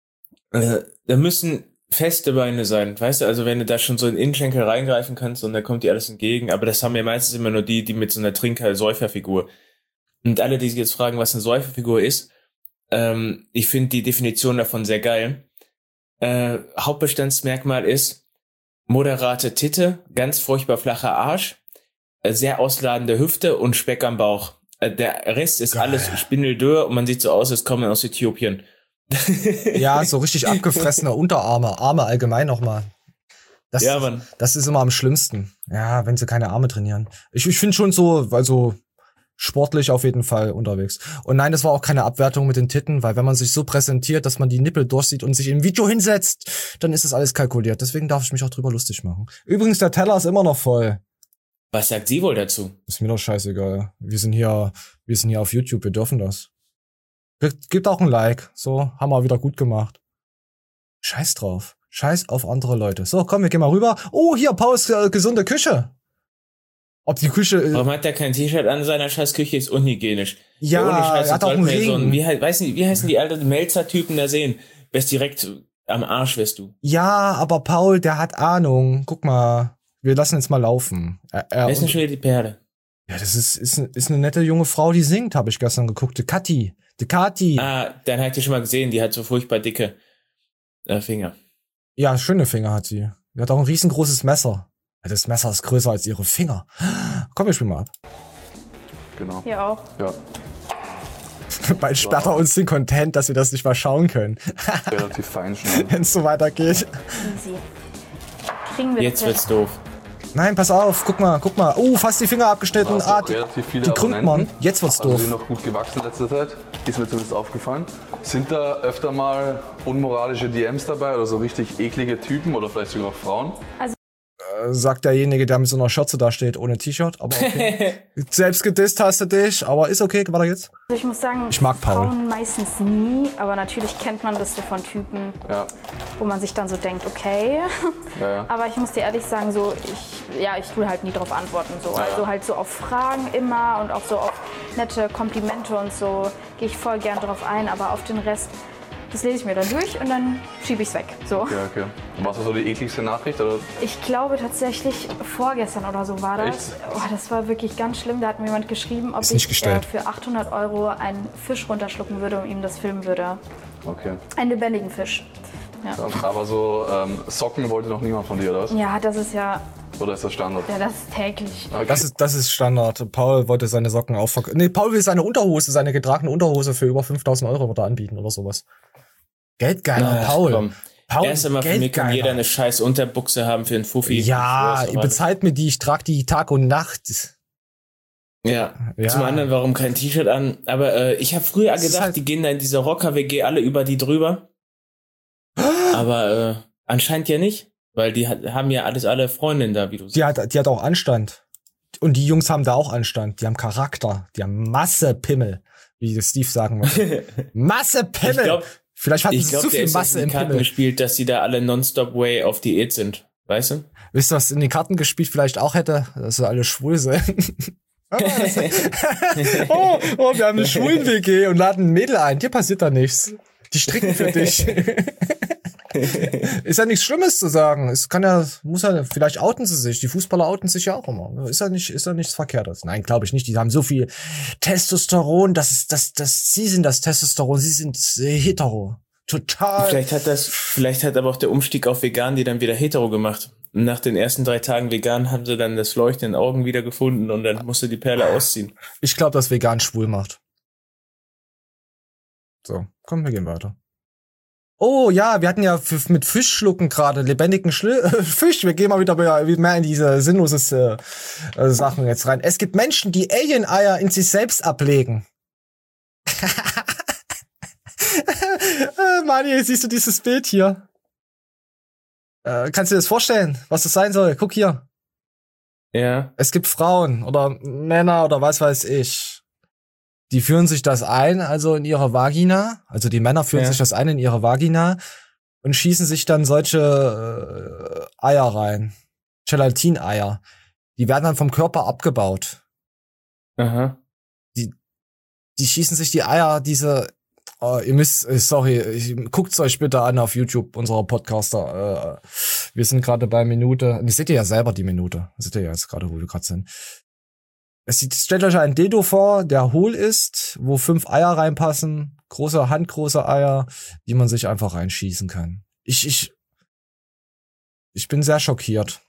Da müssen feste Beine sein, weißt du? Also wenn du da schon so in den Innenschenkel reingreifen kannst und da kommt dir alles entgegen. Aber das haben ja meistens immer nur die mit so einer Trinker-Säuferfigur. Und alle, die sich jetzt fragen, was eine Säuferfigur ist, ich finde die Definition davon sehr geil. Hauptbestandsmerkmal ist moderate Titte, ganz furchtbar flacher Arsch, sehr ausladende Hüfte und Speck am Bauch. Der Rest ist geil. Alles spindeldürr und man sieht so aus, als kommen aus Äthiopien. Ja, so richtig abgefressene Unterarme, Arme allgemein nochmal. Das ist immer am schlimmsten. Ja, wenn sie keine Arme trainieren. Ich finde schon so, also sportlich auf jeden Fall unterwegs. Und nein, das war auch keine Abwertung mit den Titten, weil wenn man sich so präsentiert, dass man die Nippel durchsieht und sich im Video hinsetzt, dann ist das alles kalkuliert. Deswegen darf ich mich auch drüber lustig machen. Übrigens, der Teller ist immer noch voll. Was sagt sie wohl dazu? Ist mir doch scheißegal. Wir sind hier auf YouTube, wir dürfen das. Gibt auch ein Like. So, haben wir wieder gut gemacht. Scheiß drauf. Scheiß auf andere Leute. So, komm, wir gehen mal rüber. Oh, hier, Pauls gesunde Küche. Ob die Küche... Warum hat der kein T-Shirt an? Seiner scheiß Küche ist unhygienisch. Ja, er hat auch einen Ring. So ein, wie heißen die alten Melzer-Typen da sehen? Wärst direkt am Arsch, wärst du. Ja, aber Paul, der hat Ahnung. Guck mal, wir lassen jetzt mal laufen. Wer ist denn schon wieder die Perle? Ja, das ist eine nette junge Frau, die singt, habe ich gestern geguckt. Die Kati. Ah, dann habt ihr schon mal gesehen, die hat so furchtbar dicke Finger. Ja, schöne Finger hat sie. Die hat auch ein riesengroßes Messer. Das Messer ist größer als ihre Finger. Komm, wir spielen mal ab. Genau. Hier auch. Ja. Bald sperrt er uns den Content, dass wir das nicht mal schauen können. Relativ fein schon. Wenn es so weitergeht. Easy. Kriegen wir Jetzt wird's doof. Nein, pass auf, guck mal. Fast die Finger abgeschnitten. Die krümmt man. Jetzt wird's doof. Also sind noch gut gewachsen in letzter Zeit. Ist mir zumindest aufgefallen. Sind da öfter mal unmoralische DMs dabei oder so richtig eklige Typen oder vielleicht sogar auch Frauen? Also sagt derjenige, der mit so einer Schürze da steht, ohne T-Shirt. Aber okay. Selbst gedisst hast du dich, aber ist okay, weiter geht's. Also ich muss sagen, ich mag Paul. Frauen meistens nie, aber natürlich kennt man das so von Typen, wo man sich dann so denkt, okay. Ja. Aber ich muss dir ehrlich sagen, so ich tue halt nie drauf antworten. So. Ja. Also halt so auf Fragen immer und auch so auf nette Komplimente und so gehe ich voll gern drauf ein, aber auf den Rest, das lese ich mir dann durch und dann schiebe ich es weg. So. Okay. Und was war so die ekligste Nachricht? Oder? Ich glaube tatsächlich, vorgestern oder so war das. Echt? Oh, das war wirklich ganz schlimm. Da hat mir jemand geschrieben, ob ich für 800 € einen Fisch runterschlucken würde und ihm das filmen würde. Okay. Einen lebendigen Fisch. Ja. Aber so Socken wollte noch niemand von dir, oder was? Ja, das ist ja... Oder ist das Standard? Ja, das ist täglich. Okay. Das ist Standard. Paul wollte seine Socken aufverkaufen. Nee, Paul will seine getragene Unterhose für über 5.000 € anbieten oder sowas. Geldgeiler, Paul. Komm. Paul, erst einmal für mich kann jeder eine scheiß Unterbuchse haben für einen Fuffi. Ja, ihr bezahlt mir die, ich trage die Tag und Nacht. Ja. Zum anderen, warum kein T-Shirt an? Aber ich habe früher gedacht, halt die gehen da in dieser Rocker-WG alle über die drüber. Aber anscheinend ja nicht, weil die haben ja alle Freundinnen da, wie du sagst. Die hat auch Anstand. Und die Jungs haben da auch Anstand. Die haben Charakter. Die haben Masse Pimmel, wie Steve sagen würde. Masse Pimmel! Vielleicht hatten sie zu viel Masse im Karten Pimmel. Gespielt, dass sie da alle nonstop way auf Diät sind. Weißt du? Wisst ihr, was in den Karten gespielt vielleicht auch hätte? Dass sie alle schwul sind. wir haben eine Schwulen-WG und laden ein Mädel ein. Dir passiert da nichts. Die stricken für dich. Ist ja nichts Schlimmes zu sagen. Vielleicht outen sie sich. Die Fußballer outen sich ja auch immer. Ist ja nichts Verkehrtes. Nein, glaube ich nicht. Die haben so viel Testosteron, sie sind das Testosteron, sie sind hetero. Total. Vielleicht hat aber auch der Umstieg auf vegan die dann wieder hetero gemacht. Und nach den ersten 3 Tagen vegan haben sie dann das Leuchten in den Augen wieder gefunden und dann musste die Perle ausziehen. Ich glaube, dass vegan schwul macht. So, komm, wir gehen weiter. Oh ja, wir hatten ja mit Fischschlucken gerade, lebendigen Fisch. Wir gehen mal wieder mehr in diese sinnlose Sachen jetzt rein. Es gibt Menschen, die Alien-Eier in sich selbst ablegen. Mani, siehst du dieses Bild hier? Kannst du dir das vorstellen, was das sein soll? Guck hier. Ja. Es gibt Frauen oder Männer oder was weiß ich. Die führen sich das ein, also in ihre Vagina. Also die Männer führen sich das ein in ihre Vagina und schießen sich dann solche Eier rein. Gelatineier. Die werden dann vom Körper abgebaut. Aha. Die schießen sich die Eier, ihr müsst, guckt's euch bitte an auf YouTube, unserer Podcaster. Wir sind gerade bei Minute, seht ihr ja selber die Minute. Seht ihr ja jetzt gerade, wo wir gerade sind. Stellt euch ein Dildo vor, der hohl ist, wo 5 Eier reinpassen, handgroße Eier, die man sich einfach reinschießen kann. Ich bin sehr schockiert.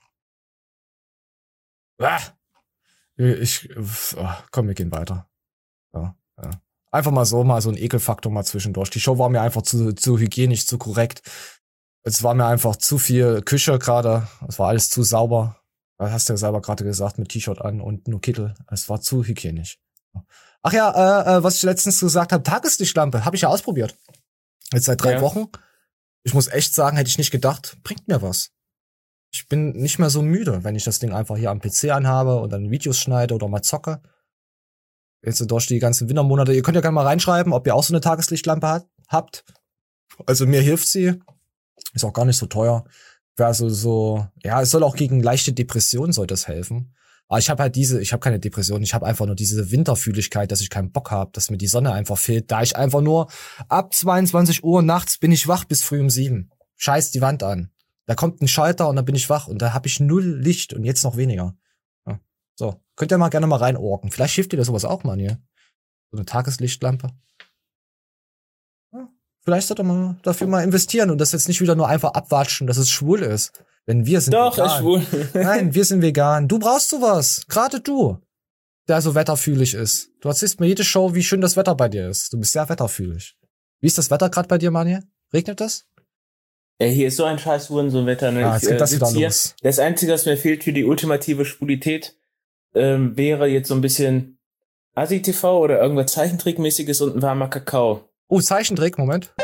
Komm, wir gehen weiter. Ja. Einfach mal so ein Ekelfaktor mal zwischendurch. Die Show war mir einfach zu hygienisch, zu korrekt. Es war mir einfach zu viel Küche gerade. Es war alles zu sauber. Das hast du ja selber gerade gesagt, mit T-Shirt an und nur Kittel. Es war zu hygienisch. Ach ja, was ich letztens gesagt habe, Tageslichtlampe, habe ich ja ausprobiert. Jetzt seit 3 Wochen. Ich muss echt sagen, hätte ich nicht gedacht, bringt mir was. Ich bin nicht mehr so müde, wenn ich das Ding einfach hier am PC anhabe und dann Videos schneide oder mal zocke. Jetzt durch die ganzen Wintermonate. Ihr könnt ja gerne mal reinschreiben, ob ihr auch so eine Tageslichtlampe habt. Also mir hilft sie. Ist auch gar nicht so teuer. Also es soll auch gegen leichte Depressionen soll das helfen. Aber ich habe keine Depression. Ich habe einfach nur diese Winterfühligkeit, dass ich keinen Bock habe, dass mir die Sonne einfach fehlt. Da ich einfach nur ab 22 Uhr nachts bin ich wach bis früh um 7. Scheiß die Wand an. Da kommt ein Schalter und dann bin ich wach und da habe ich 0 Licht und jetzt noch weniger. Ja. So, könnt ihr mal gerne mal reinorken. Vielleicht hilft dir das sowas auch mal hier. So eine Tageslichtlampe. Ja. Vielleicht sollte man dafür mal investieren und das jetzt nicht wieder nur einfach abwatschen, dass es schwul ist. Denn wir sind Doch, vegan. ist schwul. Nein, wir sind vegan. Du brauchst sowas. Gerade du, der so wetterfühlig ist. Du erzählst mir jede Show, wie schön das Wetter bei dir ist. Du bist sehr wetterfühlig. Wie ist das Wetter gerade bei dir, Manje? Regnet das? Hier ist so ein scheiß Hurensohn-Wetter. Ne? Jetzt geht das wieder los. Das Einzige, was mir fehlt für die ultimative Schwulität, wäre jetzt so ein bisschen Asi-TV oder irgendwas Zeichentrickmäßiges und ein warmer Kakao. Oh, Zeichentrick, Moment.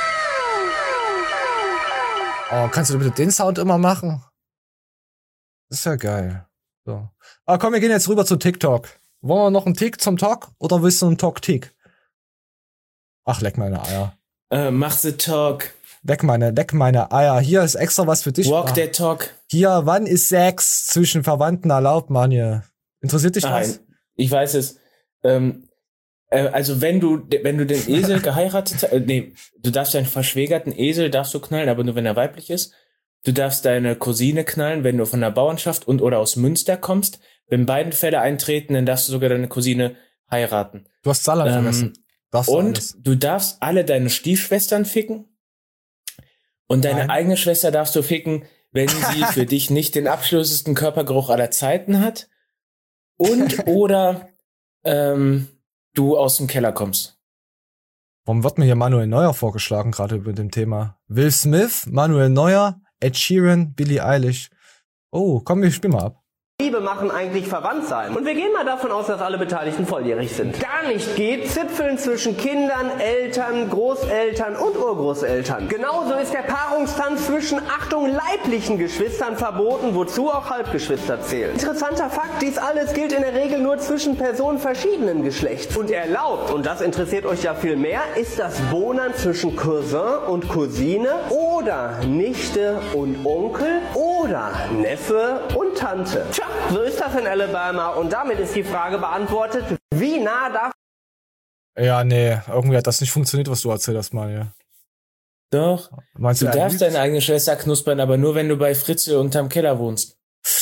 Oh, kannst du bitte den Sound immer machen? Das ist ja geil. So. Aber komm, wir gehen jetzt rüber zu TikTok. Wollen wir noch einen Tick zum Talk oder willst du einen Talk-Tick? Ach, leck meine Eier. Mach the Talk. Leck meine Eier. Hier ist extra was für dich. Walk the Talk. Hier, wann ist Sex zwischen Verwandten erlaubt, Manje? Interessiert dich was? Nein, ich weiß es. Also wenn du den Esel geheiratet hast, du darfst deinen verschwägerten Esel darfst du knallen, aber nur wenn er weiblich ist. Du darfst deine Cousine knallen, wenn du von der Bauernschaft oder aus Münster kommst. Wenn beiden Fälle eintreten, dann darfst du sogar deine Cousine heiraten. Du hast Saarland vergessen. Du darfst alle deine Stiefschwestern ficken. Und deine eigene Schwester darfst du ficken, wenn sie für dich nicht den abschlussesten Körpergeruch aller Zeiten hat. Und oder du aus dem Keller kommst. Warum wird mir hier Manuel Neuer vorgeschlagen, gerade über dem Thema? Will Smith, Manuel Neuer, Ed Sheeran, Billie Eilish. Oh, komm, wir spielen mal ab. Liebe machen eigentlich verwandt sein. Und wir gehen mal davon aus, dass alle Beteiligten volljährig sind. Gar nicht geht Zipfeln zwischen Kindern, Eltern, Großeltern und Urgroßeltern. Genauso ist der Paarungstanz zwischen, Achtung, leiblichen Geschwistern verboten, wozu auch Halbgeschwister zählen. Interessanter Fakt, dies alles gilt in der Regel nur zwischen Personen verschiedenen Geschlechts. Und erlaubt, und das interessiert euch ja viel mehr, ist das Bonern zwischen Cousin und Cousine oder Nichte und Onkel oder Neffe und Tante. Tja, so ist das in Alabama und damit ist die Frage beantwortet, wie nah darf... Ja, nee, irgendwie hat das nicht funktioniert, was du erzählt hast, Manje. Doch, meinst du darfst deine eigene Schwester knuspern, aber nur wenn du bei Fritze unterm Keller wohnst.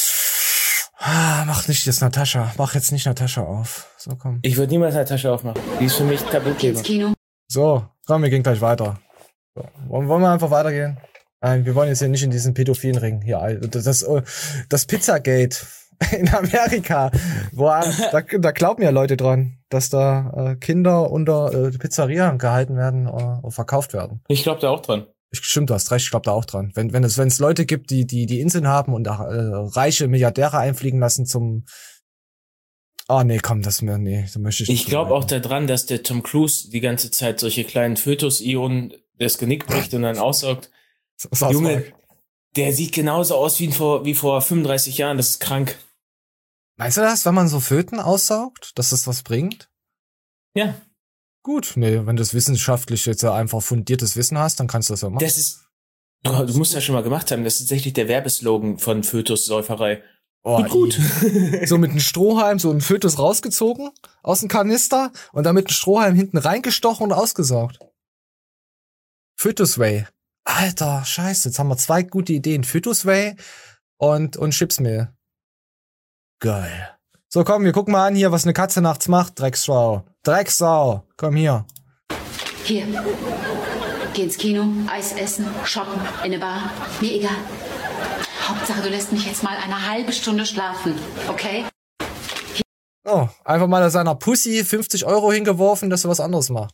Mach nicht jetzt Natascha, mach jetzt nicht Natascha auf. So, komm. Ich würde niemals Natascha aufmachen, die ist für mich Tabuthema. So, komm, wir gehen gleich weiter. So, wollen wir einfach weitergehen? Nein, wir wollen jetzt hier nicht in diesen pädophilen Ring hier. Das Pizzagate in Amerika, da glauben ja Leute dran, dass da Kinder unter Pizzeria gehalten werden oder verkauft werden. Ich glaube da auch dran. Stimmt, du hast recht, ich glaube da auch dran. Wenn es Leute gibt, die Inseln haben und reiche Milliardäre einfliegen lassen zum da möchte ich nicht. Ich glaube auch daran, dass der Tom Cruise die ganze Zeit solche kleinen Fötus-Ionen das Genick bricht und dann aussaugt. Junge, der sieht genauso aus wie vor 35 Jahren, das ist krank. Meinst du das, wenn man so Föten aussaugt, dass das was bringt? Ja. Gut, nee, wenn du das wissenschaftlich jetzt einfach fundiertes Wissen hast, dann kannst du das ja machen. Das ist, du musst ja schon mal gemacht haben, das ist tatsächlich der Werbeslogan von Fötussäuferei. Oh, gut. So mit einem Strohhalm, so ein Fötus rausgezogen aus dem Kanister und dann mit einem Strohhalm hinten reingestochen und ausgesaugt. Fötuswhey. Alter, scheiße, jetzt haben wir 2 gute Ideen. Fötuswhey und Chipsmehl. Geil. So, komm, wir gucken mal an hier, was eine Katze nachts macht. Drecksau. Komm hier. Hier. Geh ins Kino, Eis essen, shoppen, in eine Bar. Mir egal. Hauptsache, du lässt mich jetzt mal eine halbe Stunde schlafen, okay? Oh, einfach mal seiner Pussy 50 € hingeworfen, dass er was anderes macht.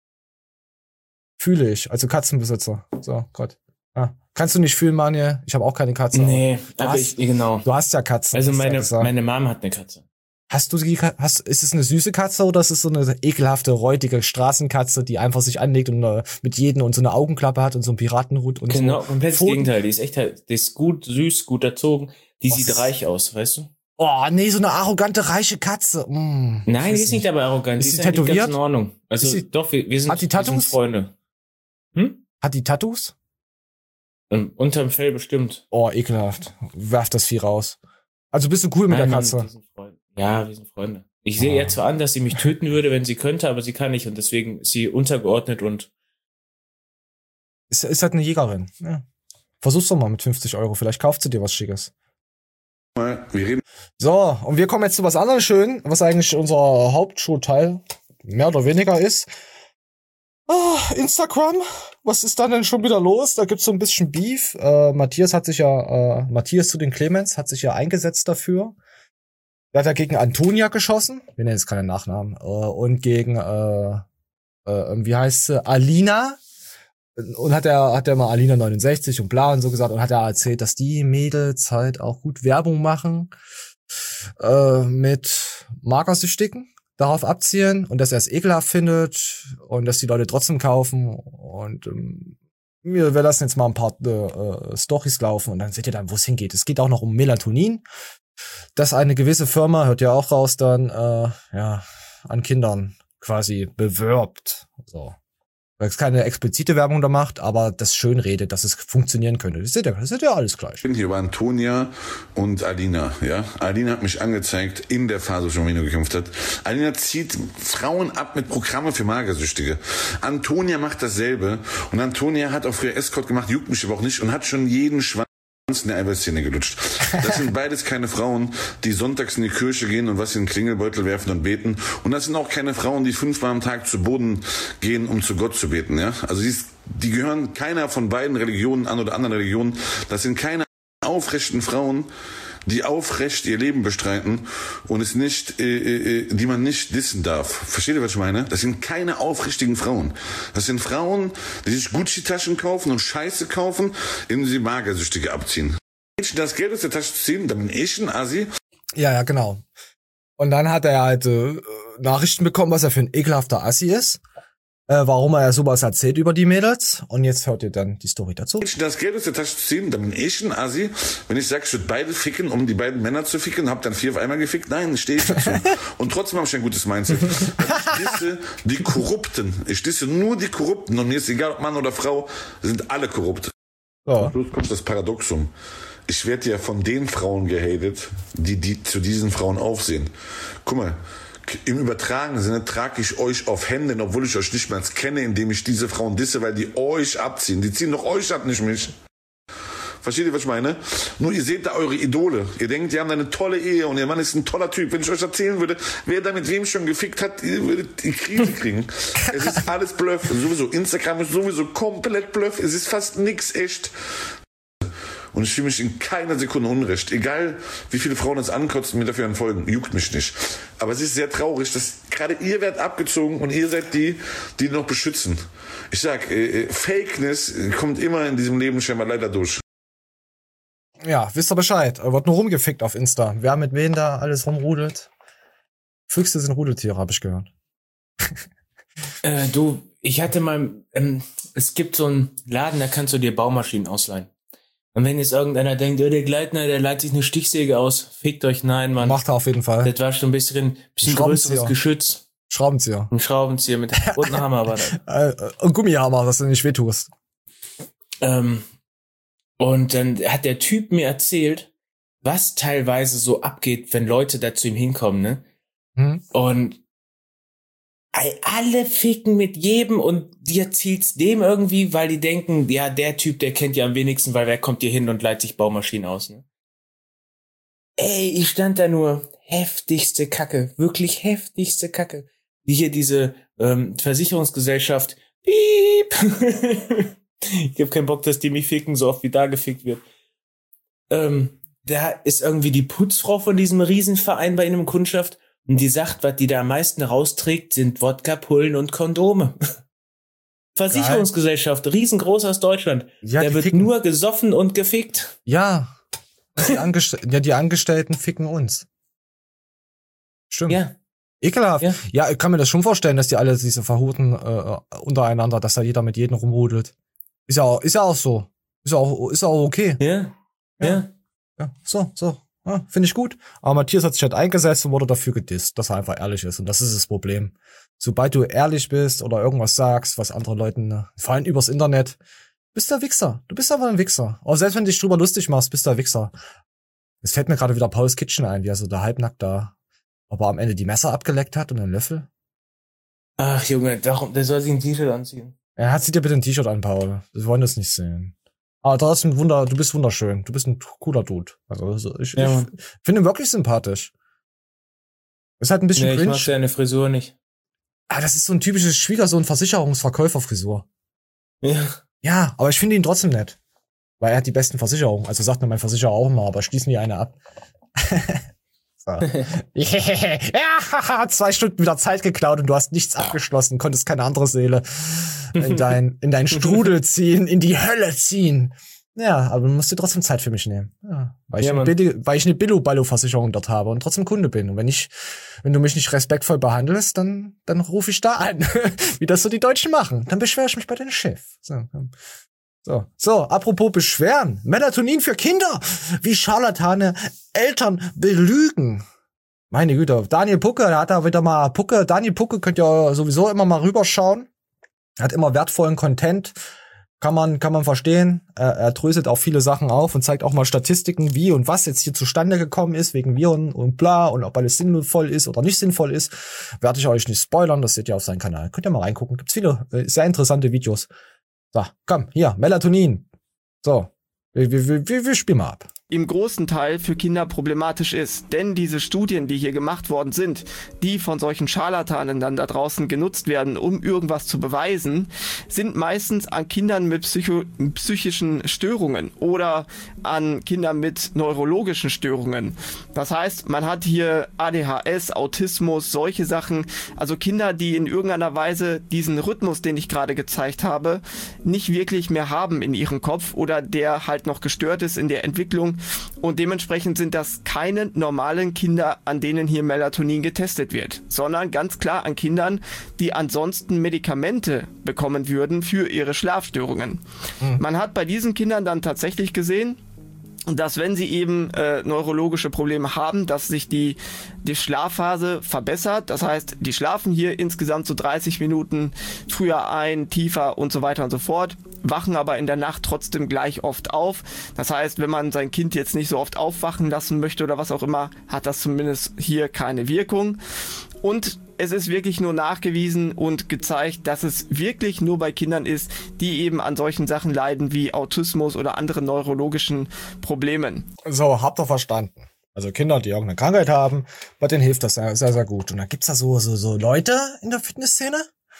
Fühle ich, also Katzenbesitzer. So, Gott. Ah. Kannst du nicht fühlen, Manje? Ich habe auch keine Katze. Nee, aber genau. Du hast ja Katzen. Also meine Mom hat eine Katze. Ist es eine süße Katze oder ist es so eine ekelhafte, räudige Straßenkatze, die einfach sich anlegt und mit jedem und so eine Augenklappe hat und so einen Piratenhut und genau, so? Komplett das Gegenteil. Die ist echt die ist gut, süß, gut erzogen. Die sieht reich aus, weißt du? Oh, nee, so eine arrogante, reiche Katze. Nein, die ist nicht aber arrogant. Die ist tätowiert? Ganz in Ordnung. Also doch, wir sind Freunde. Hat die Tattoos? Unterm Fell bestimmt. Oh, ekelhaft. Werf das Vieh raus. Also bist du cool mit der Katze? Ja, wir sind Freunde. Ich sehe ihr zwar an, dass sie mich töten würde, wenn sie könnte, aber sie kann nicht und deswegen ist sie untergeordnet und ist halt eine Jägerin. Ja. Versuch's doch mal mit 50 €. Vielleicht kauft sie dir was Schickes. So, und wir kommen jetzt zu was anderem Schönen, was eigentlich unser Hauptshowteil mehr oder weniger ist. Instagram, was ist da denn schon wieder los? Da gibt's so ein bisschen Beef. Matthias zu den Clemens hat sich ja eingesetzt dafür. Er hat ja gegen Antonia geschossen. Wir nennen jetzt keinen Nachnamen. Und gegen, wie heißt sie? Alina. Und hat er mal Alina 69 und bla und so gesagt und hat er erzählt, dass die Mädels halt auch gut Werbung machen, mit Magersüchtigen, darauf abzielen und dass er es ekelhaft findet und dass die Leute trotzdem kaufen und, wir lassen jetzt mal ein paar Storys laufen und dann seht ihr dann, wo es hingeht. Es geht auch noch um Melatonin, dass eine gewisse Firma, hört ja auch raus, dann an Kindern quasi bewirbt. So. Weil es keine explizite Werbung da macht, aber das schön redet, dass es funktionieren könnte. Das ist ja alles gleich. Ich bin hier bei Antonia und Alina. Ja? Alina hat mich angezeigt in der Phase, wo schon Marino gekämpft hat. Alina zieht Frauen ab mit Programmen für Magersüchtige. Antonia macht dasselbe. Und Antonia hat auch früher Escort gemacht, juckt mich aber auch nicht und hat schon jeden Schwanz in der Eiweißszene gelutscht. Das sind beides keine Frauen, die sonntags in die Kirche gehen und was in den Klingelbeutel werfen und beten. Und das sind auch keine Frauen, die 5-mal am Tag zu Boden gehen, um zu Gott zu beten. Ja? Also die gehören keiner von beiden Religionen an oder anderen Religionen. Das sind keine aufrechten Frauen, die aufrecht ihr Leben bestreiten und es nicht, die man nicht dissen darf. Versteht ihr, was ich meine? Das sind keine aufrichtigen Frauen. Das sind Frauen, die sich Gucci-Taschen kaufen und Scheiße kaufen, indem sie Magersüchtige abziehen. Das Geld aus der Tasche zu ziehen, dann bin ich ein Assi. Ja, genau. Und dann hat er halt Nachrichten bekommen, was er für ein ekelhafter Assi ist. Warum er sowas erzählt über die Mädels. Und jetzt hört ihr dann die Story dazu. Das Geld aus der Tasche zu ziehen, dann bin ich ein Assi. Wenn ich sage, ich würde beide ficken, um die beiden Männer zu ficken, hab dann 4 auf einmal gefickt, nein, stehe ich dazu. Und trotzdem habe ich ein gutes Mindset. Ich disse die Korrupten. Ich disse nur die Korrupten. Und mir ist egal, ob Mann oder Frau, sind alle korrupt. Ja. Plus kommt das Paradoxum. Ich werde ja von den Frauen gehatet, die zu diesen Frauen aufsehen. Guck mal, im übertragenen Sinne trage ich euch auf Händen, obwohl ich euch nicht mehr kenne, indem ich diese Frauen disse, weil die euch abziehen. Die ziehen doch euch ab, nicht mich. Versteht ihr, was ich meine? Nur ihr seht da eure Idole. Ihr denkt, die haben eine tolle Ehe und ihr Mann ist ein toller Typ. Wenn ich euch erzählen würde, wer da mit wem schon gefickt hat, ihr würdet die Krise kriegen. Es ist alles Bluff. Sowieso. Instagram ist sowieso komplett Bluff. Es ist fast nichts echt. Und ich fühle mich in keiner Sekunde unrecht. Egal, wie viele Frauen es ankotzen, mir dafür folgen. Juckt mich nicht. Aber es ist sehr traurig, dass Gerade ihr werdet abgezogen und ihr seid die noch beschützen. Ich sag, Fakeness kommt immer in diesem Leben scheinbar leider durch. Ja, wisst ihr Bescheid. Wird nur rumgefickt auf Insta. Wer mit wen da alles rumrudelt. Füchse sind Rudeltiere, habe ich gehört. Ich hatte mal, es gibt so einen Laden, da kannst du dir Baumaschinen ausleihen. Und wenn jetzt irgendeiner denkt, der Gleitner, der leiht sich eine Stichsäge aus, fickt euch, nein, Mann. Macht er auf jeden Fall. Das war schon ein bisschen größeres Geschütz. Schraubenzieher. Ein Schraubenzieher und ein Hammer war das. Und Gummihammer, dass du nicht wehtust. Und dann hat der Typ mir erzählt, was teilweise so abgeht, wenn Leute da zu ihm hinkommen, ne? Und alle ficken mit jedem und die erzählt's dem irgendwie, weil die denken, ja, der Typ, der kennt ja am wenigsten, weil wer kommt hier hin und leiht sich Baumaschinen aus, ne? Ey, ich stand da nur, heftigste Kacke, wirklich heftigste Kacke. Wie hier diese Versicherungsgesellschaft, piep. Ich hab keinen Bock, dass die mich ficken, so oft wie da gefickt wird. Da ist irgendwie die Putzfrau von diesem Riesenverein bei einem Kundschaft und die sagt, was die da am meisten rausträgt, sind Wodka, Pullen und Kondome. Versicherungsgesellschaft, riesengroß aus Deutschland. Ja, da wird nur gesoffen und gefickt. Ja. Die Angestellten ficken uns. Stimmt. Ja. Ekelhaft. Ja, ich kann mir das schon vorstellen, dass die alle diese Verhuten untereinander, dass da jeder mit jedem rumrudelt. Ist ja auch so. Ist auch okay. Ja. So. Ja, finde ich gut. Aber Matthias hat sich halt eingesetzt und wurde dafür gedisst, dass er einfach ehrlich ist. Und das ist das Problem. Sobald du ehrlich bist oder irgendwas sagst, was andere Leuten, vor allem übers Internet, bist du ein Wichser. Du bist einfach ein Wichser. Auch selbst wenn du dich drüber lustig machst, bist du ein Wichser. Es fällt mir gerade wieder Paul's Kitchen ein, wie er so da halbnackt da, aber am Ende die Messer abgeleckt hat und einen Löffel. Ach Junge, der soll sich ein T-Shirt anziehen. Ja, zieh dir bitte ein T-Shirt an, Paul. Wir wollen das nicht sehen. Aber trotzdem du bist wunderschön. Du bist ein cooler Dude. Also ich finde ihn wirklich sympathisch. Ist halt ein bisschen cringe. Ich mag seine Frisur nicht. Ah, das ist so ein typisches Schwiegersohn-Versicherungsverkäufer-Frisur. Ja. Ja, aber ich finde ihn trotzdem nett. Weil er hat die besten Versicherungen. Also sagt mir mein Versicherer auch immer, aber schließen wir eine ab. So. Ja, 2 Stunden wieder Zeit geklaut und du hast nichts abgeschlossen, konntest keine andere Seele in dein Strudel ziehen, in die Hölle ziehen. Ja, aber du musst dir trotzdem Zeit für mich nehmen. Ja, weil ich eine Billo-Ballo-Versicherung dort habe und trotzdem Kunde bin. Und wenn du mich nicht respektvoll behandelst, dann rufe ich da an, wie das so die Deutschen machen. Dann beschwere ich mich bei deinem Chef. So, apropos beschweren. Melatonin für Kinder. Wie Scharlatane Eltern belügen. Meine Güte, Daniel Pucke, der hat da wieder mal Daniel Pucke könnt ihr sowieso immer mal rüberschauen. Hat immer wertvollen Content. Kann man verstehen. Er dröselt auch viele Sachen auf und zeigt auch mal Statistiken, wie und was jetzt hier zustande gekommen ist, wegen Viren und bla, und ob alles sinnvoll ist oder nicht sinnvoll ist. Werde ich euch nicht spoilern, das seht ihr auf seinem Kanal. Könnt ihr mal reingucken. Gibt's viele sehr interessante Videos. So, komm, hier, Melatonin. So, wir spielen mal ab. Im großen Teil für Kinder problematisch ist. Denn diese Studien, die hier gemacht worden sind, die von solchen Scharlatanen dann da draußen genutzt werden, um irgendwas zu beweisen, sind meistens an Kindern mit psychischen Störungen oder an Kindern mit neurologischen Störungen. Das heißt, man hat hier ADHS, Autismus, solche Sachen, also Kinder, die in irgendeiner Weise diesen Rhythmus, den ich gerade gezeigt habe, nicht wirklich mehr haben in ihrem Kopf oder der halt noch gestört ist in der Entwicklung. Und dementsprechend sind das keine normalen Kinder, an denen hier Melatonin getestet wird, sondern ganz klar an Kindern, die ansonsten Medikamente bekommen würden für ihre Schlafstörungen. Man hat bei diesen Kindern dann tatsächlich gesehen, dass wenn sie eben neurologische Probleme haben, dass sich die Schlafphase verbessert. Das heißt, die schlafen hier insgesamt so 30 Minuten früher ein, tiefer und so weiter und so fort, wachen aber in der Nacht trotzdem gleich oft auf. Das heißt, wenn man sein Kind jetzt nicht so oft aufwachen lassen möchte oder was auch immer, hat das zumindest hier keine Wirkung. Und es ist wirklich nur nachgewiesen und gezeigt, dass es wirklich nur bei Kindern ist, die eben an solchen Sachen leiden wie Autismus oder anderen neurologischen Problemen. So, habt ihr verstanden. Also Kinder, die irgendeine Krankheit haben, bei denen hilft das sehr, sehr gut. Und dann gibt's da so Leute in der Fitnessszene,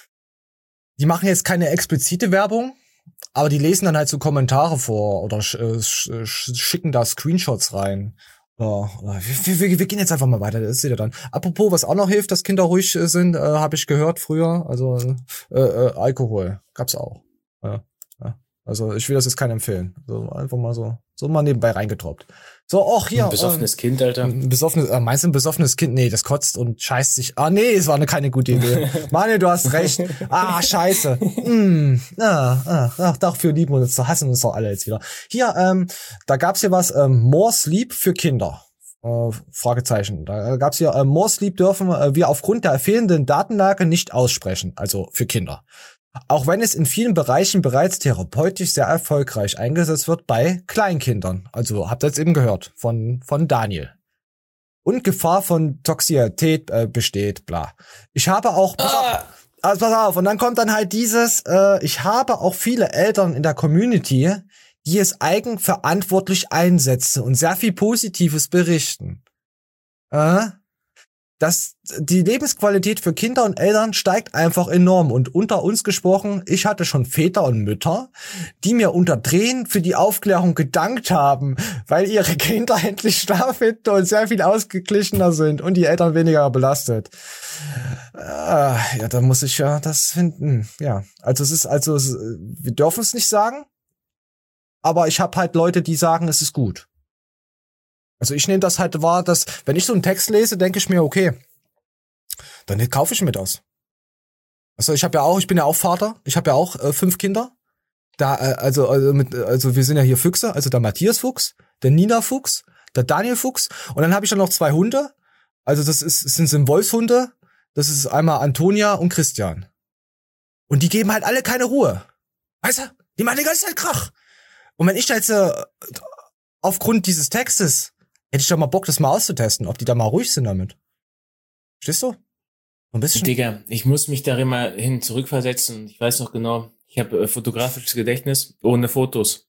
die machen jetzt keine explizite Werbung, aber die lesen dann halt so Kommentare vor oder schicken da Screenshots rein. Ja, wir gehen jetzt einfach mal weiter, das seht ihr dann. Apropos, was auch noch hilft, dass Kinder ruhig sind, habe ich gehört früher, also Alkohol gab's auch. Ja. Also ich will das jetzt keinem empfehlen. Also einfach mal so mal nebenbei reingetroppt. So, hier. Ein besoffenes Kind, Alter. Meinst du ein besoffenes Kind? Nee, das kotzt und scheißt sich. Ah, nee, es war keine gute Idee. Manuel, du hast recht. Scheiße. Dafür lieben wir uns, hassen uns doch alle jetzt wieder. Hier, da gab's hier was, More Sleep für Kinder. Fragezeichen. Da gab's hier, More Sleep dürfen wir aufgrund der fehlenden Datenlage nicht aussprechen. Also für Kinder. Auch wenn es in vielen Bereichen bereits therapeutisch sehr erfolgreich eingesetzt wird bei Kleinkindern. Also habt ihr jetzt eben gehört von Daniel. Und Gefahr von Toxizität besteht, bla. Ich habe auch, pass auf, und dann kommt dann halt dieses, ich habe auch viele Eltern in der Community, die es eigenverantwortlich einsetzen und sehr viel Positives berichten. Dass die Lebensqualität für Kinder und Eltern steigt einfach enorm. Und unter uns gesprochen, ich hatte schon Väter und Mütter, die mir unter Tränen für die Aufklärung gedankt haben, weil ihre Kinder endlich schlaffitter und sehr viel ausgeglichener sind und die Eltern weniger belastet. Ja, da muss ich ja das finden. Ja, wir dürfen es nicht sagen, aber ich habe halt Leute, die sagen, es ist gut. Also ich nehme das halt wahr, dass, wenn ich so einen Text lese, denke ich mir, okay, dann kaufe ich mir das. Also ich bin ja auch Vater, ich habe ja auch 5 Kinder. Also wir sind ja hier Füchse, also der Matthias Fuchs, der Nina Fuchs, der Daniel Fuchs und dann habe ich dann noch 2 Hunde. Also sind Wolfshunde, das ist einmal Antonia und Christian. Und die geben halt alle keine Ruhe. Weißt du? Die machen die ganze Zeit Krach. Und wenn ich da jetzt aufgrund dieses Textes hätte ich doch mal Bock, das mal auszutesten, ob die da mal ruhig sind damit. Verstehst du? Ein bisschen. Digga, ich muss mich da immer hin zurückversetzen. Ich weiß noch genau, ich habe fotografisches Gedächtnis ohne Fotos.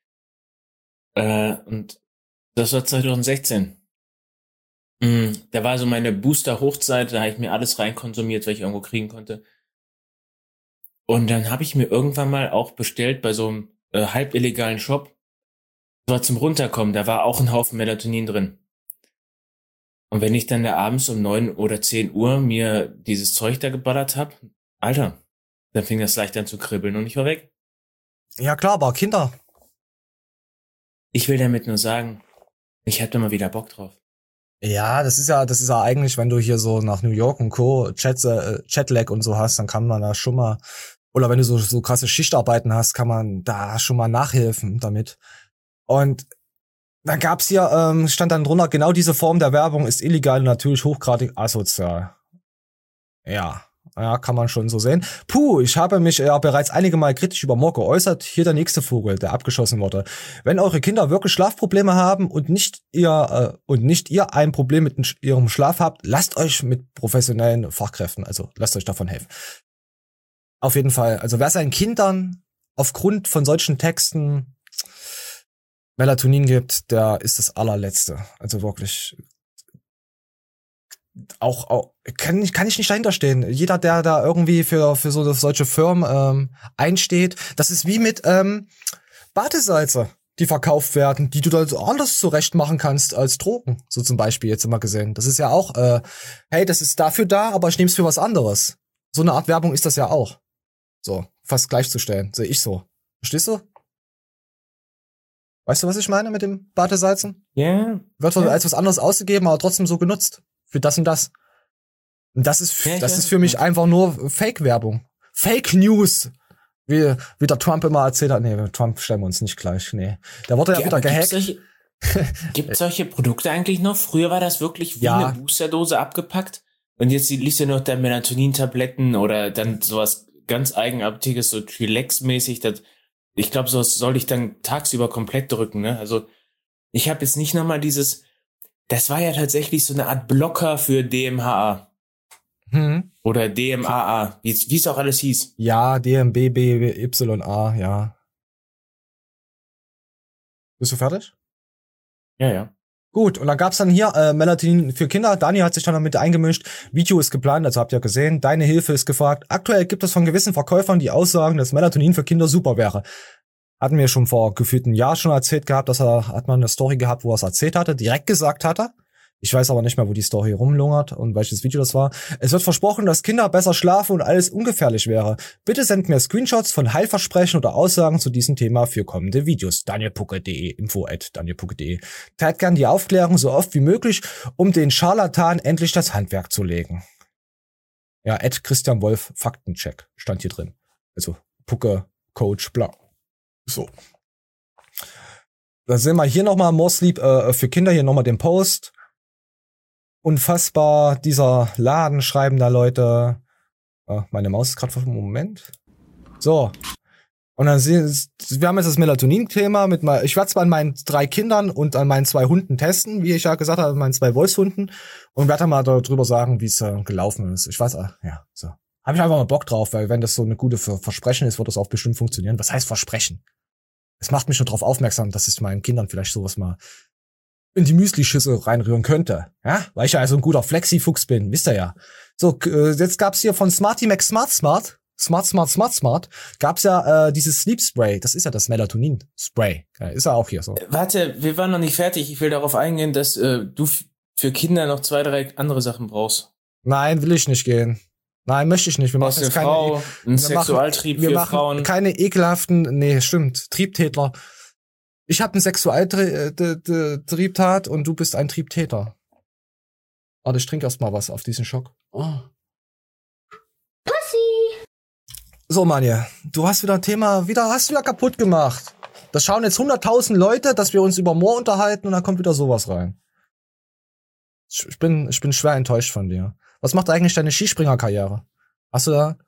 Und das war 2016. Da war so meine Booster-Hochzeit, da habe ich mir alles reinkonsumiert, was ich irgendwo kriegen konnte. Und dann habe ich mir irgendwann mal auch bestellt bei so einem halb illegalen Shop. Das war zum Runterkommen, da war auch ein Haufen Melatonin drin. Und wenn ich dann da abends um 9 oder 10 Uhr mir dieses Zeug da geballert habe, Alter, dann fing das leicht an zu kribbeln und ich war weg. Ja klar, aber Kinder. Ich will damit nur sagen, ich hab da mal wieder Bock drauf. Ja, das ist ja eigentlich, wenn du hier so nach New York und Co. Chatlag und so hast, dann kann man da schon mal, oder wenn du so krasse Schichtarbeiten hast, kann man da schon mal nachhelfen damit. Und dann gab's hier, stand dann drunter, genau diese Form der Werbung ist illegal und natürlich hochgradig asozial. Ja, kann man schon so sehen. Ich habe mich ja bereits einige Mal kritisch über More geäußert. Hier der nächste Vogel, der abgeschossen wurde. Wenn eure Kinder wirklich Schlafprobleme haben und nicht ihr ein Problem mit ihrem Schlaf habt, lasst euch mit professionellen Fachkräften, also lasst euch davon helfen. Auf jeden Fall, also wer seinen Kindern aufgrund von solchen Texten Melatonin gibt, der ist das allerletzte. Also wirklich auch kann ich nicht dahinter stehen. Jeder, der da irgendwie für solche Firmen einsteht, das ist wie mit Badesalze, die verkauft werden, die du dann so anders zurecht machen kannst als Drogen. So zum Beispiel jetzt immer gesehen. Das ist ja auch, hey, das ist dafür da, aber ich nehme es für was anderes. So eine Art Werbung ist das ja auch. So, fast gleichzustellen, sehe ich so. Verstehst du? Weißt du, was ich meine mit dem Badesalzen? Ja. Yeah. Wird als was anderes ausgegeben, aber trotzdem so genutzt. Für das und das. Und das ist für mich einfach nur Fake-Werbung. Fake News. Wie der Trump immer erzählt hat. Nee, Trump stellen wir uns nicht gleich. Nee. Da wurde ja wieder gehackt. Gibt's solche Produkte eigentlich noch? Früher war das wirklich wie eine Boosterdose abgepackt. Und jetzt liest du noch da Melatonin-Tabletten oder dann sowas ganz Eigenartiges, so Chillax-mäßig. Ich glaube, so soll ich dann tagsüber komplett drücken, ne? Also, ich habe jetzt nicht nochmal das war ja tatsächlich so eine Art Blocker für DMHA. Oder DMAA, wie es auch alles hieß. Ja, DMBBYA, ja. Bist du fertig? Ja. Gut, und dann gab's dann hier Melatonin für Kinder. Dani hat sich dann damit eingemischt. Video ist geplant, also habt ihr gesehen. Deine Hilfe ist gefragt. Aktuell gibt es von gewissen Verkäufern die Aussagen, dass Melatonin für Kinder super wäre. Hatten wir schon vor gefühlt einem Jahr schon erzählt gehabt, hat man eine Story gehabt, wo er es erzählt hatte, direkt gesagt hatte. Ich weiß aber nicht mehr, wo die Story rumlungert und welches Video das war. Es wird versprochen, dass Kinder besser schlafen und alles ungefährlich wäre. Bitte sendet mir Screenshots von Heilversprechen oder Aussagen zu diesem Thema für kommende Videos. danielpucke.de, info@danielpucke.de. Teilt gern die Aufklärung so oft wie möglich, um den Scharlatan endlich das Handwerk zu legen. Ja, @Christian Wolf Faktencheck stand hier drin. Also Pucke, Coach, bla. So. Dann sehen wir hier nochmal More Sleep für Kinder, hier nochmal den Post. Unfassbar, dieser Laden, schreiben da Leute. Meine Maus ist gerade für einen Moment. So. Und dann wir haben jetzt das Melatonin-Thema ich werde es an meinen 3 Kindern und an meinen 2 Hunden testen, wie ich ja gesagt habe, meinen 2 Wolfshunden. Und werde dann mal darüber sagen, wie es gelaufen ist. Ich weiß, ja, so. Habe ich einfach mal Bock drauf, weil wenn das so eine gute Versprechen ist, wird das auch bestimmt funktionieren. Was heißt Versprechen? Es macht mich schon darauf aufmerksam, dass ich meinen Kindern vielleicht sowas mal in die Müsli-Schüssel reinrühren könnte. Ja, weil ich ja so ein guter Flexi-Fuchs bin, wisst ihr ja. So, jetzt gab's hier von Smarty Mac Smart, gab's ja dieses Sleep Spray. Das ist ja das Melatonin-Spray. Ist ja auch hier so. Warte, wir waren noch nicht fertig. Ich will darauf eingehen, dass du für Kinder noch 2, 3 andere Sachen brauchst. Nein, will ich nicht gehen. Nein, möchte ich nicht. Wir machen jetzt keine Sexualtrieb für Frauen. Keine ekelhaften, nee, stimmt, Triebtäter. Ich habe einen Sexualtriebtat und du bist ein Triebtäter. Warte, ich trinke erst mal was auf diesen Schock. Oh. Pussy! So, Manja, du hast wieder ein Thema, hast wieder kaputt gemacht. Das schauen jetzt 100.000 Leute, dass wir uns über Moor unterhalten und dann kommt wieder sowas rein. Ich bin schwer enttäuscht von dir. Was macht eigentlich deine Skispringerkarriere? Hast du da?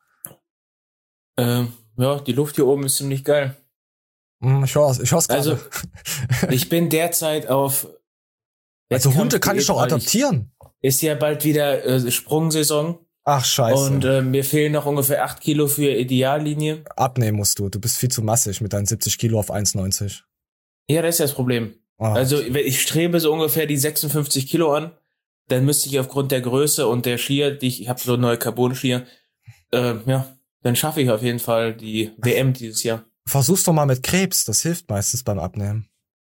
Ja, die Luft hier oben ist ziemlich geil. Ich hör's gerade. Also, ich bin derzeit auf... Also Hunde kann ich doch adoptieren. Ist ja bald wieder Sprungsaison. Ach, scheiße. Und mir fehlen noch ungefähr 8 Kilo für Ideallinie. Abnehmen musst du. Du bist viel zu massig mit deinen 70 Kilo auf 1,90. Ja, das ist ja das Problem. Oh. Also ich strebe so ungefähr die 56 Kilo an. Dann müsste ich aufgrund der Größe und der Skier, ich habe so neue Carbon-Skier, dann schaffe ich auf jeden Fall die WM dieses Jahr. Versuch's doch mal mit Krebs, das hilft meistens beim Abnehmen.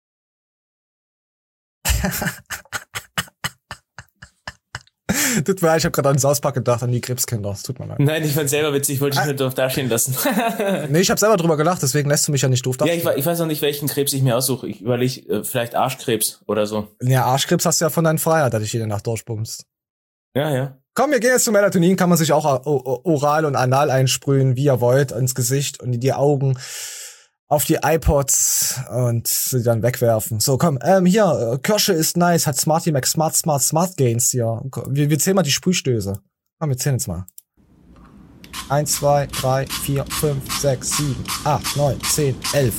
Tut mir leid, ich habe gerade an South Park gedacht, an die Krebskinder. Das tut mir leid. Nein, ich fand's selber witzig, wollte ich nur doof dastehen lassen. Nee, ich habe selber drüber gelacht, deswegen lässt du mich ja nicht doof dastehen. Ja, ich weiß noch nicht, welchen Krebs ich mir aussuche. Ich überlege, vielleicht Arschkrebs oder so. Ja, Arschkrebs hast du ja von deinem Freier, der dich jede Nacht durchbummst. Ja. Komm, wir gehen jetzt zu Melatonin, kann man sich auch oral und anal einsprühen, wie ihr wollt, ins Gesicht und in die Augen, auf die iPods und sie dann wegwerfen. So, komm, hier, Kirsche ist nice, hat Smarty Mac Smart Gains hier. Wir zählen mal die Sprühstöße. Komm, wir zählen jetzt mal. 1, 2, 3, 4, 5, 6, 7, 8, 9, 10, 11.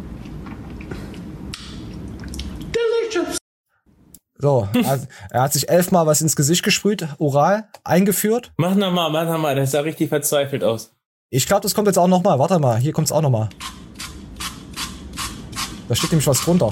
Delicious. So, er hat sich 11 Mal was ins Gesicht gesprüht, oral, eingeführt. Mach nochmal, das sah richtig verzweifelt aus. Ich glaube, das kommt jetzt auch nochmal. Warte mal, hier kommt's auch nochmal. Da steht nämlich was drunter.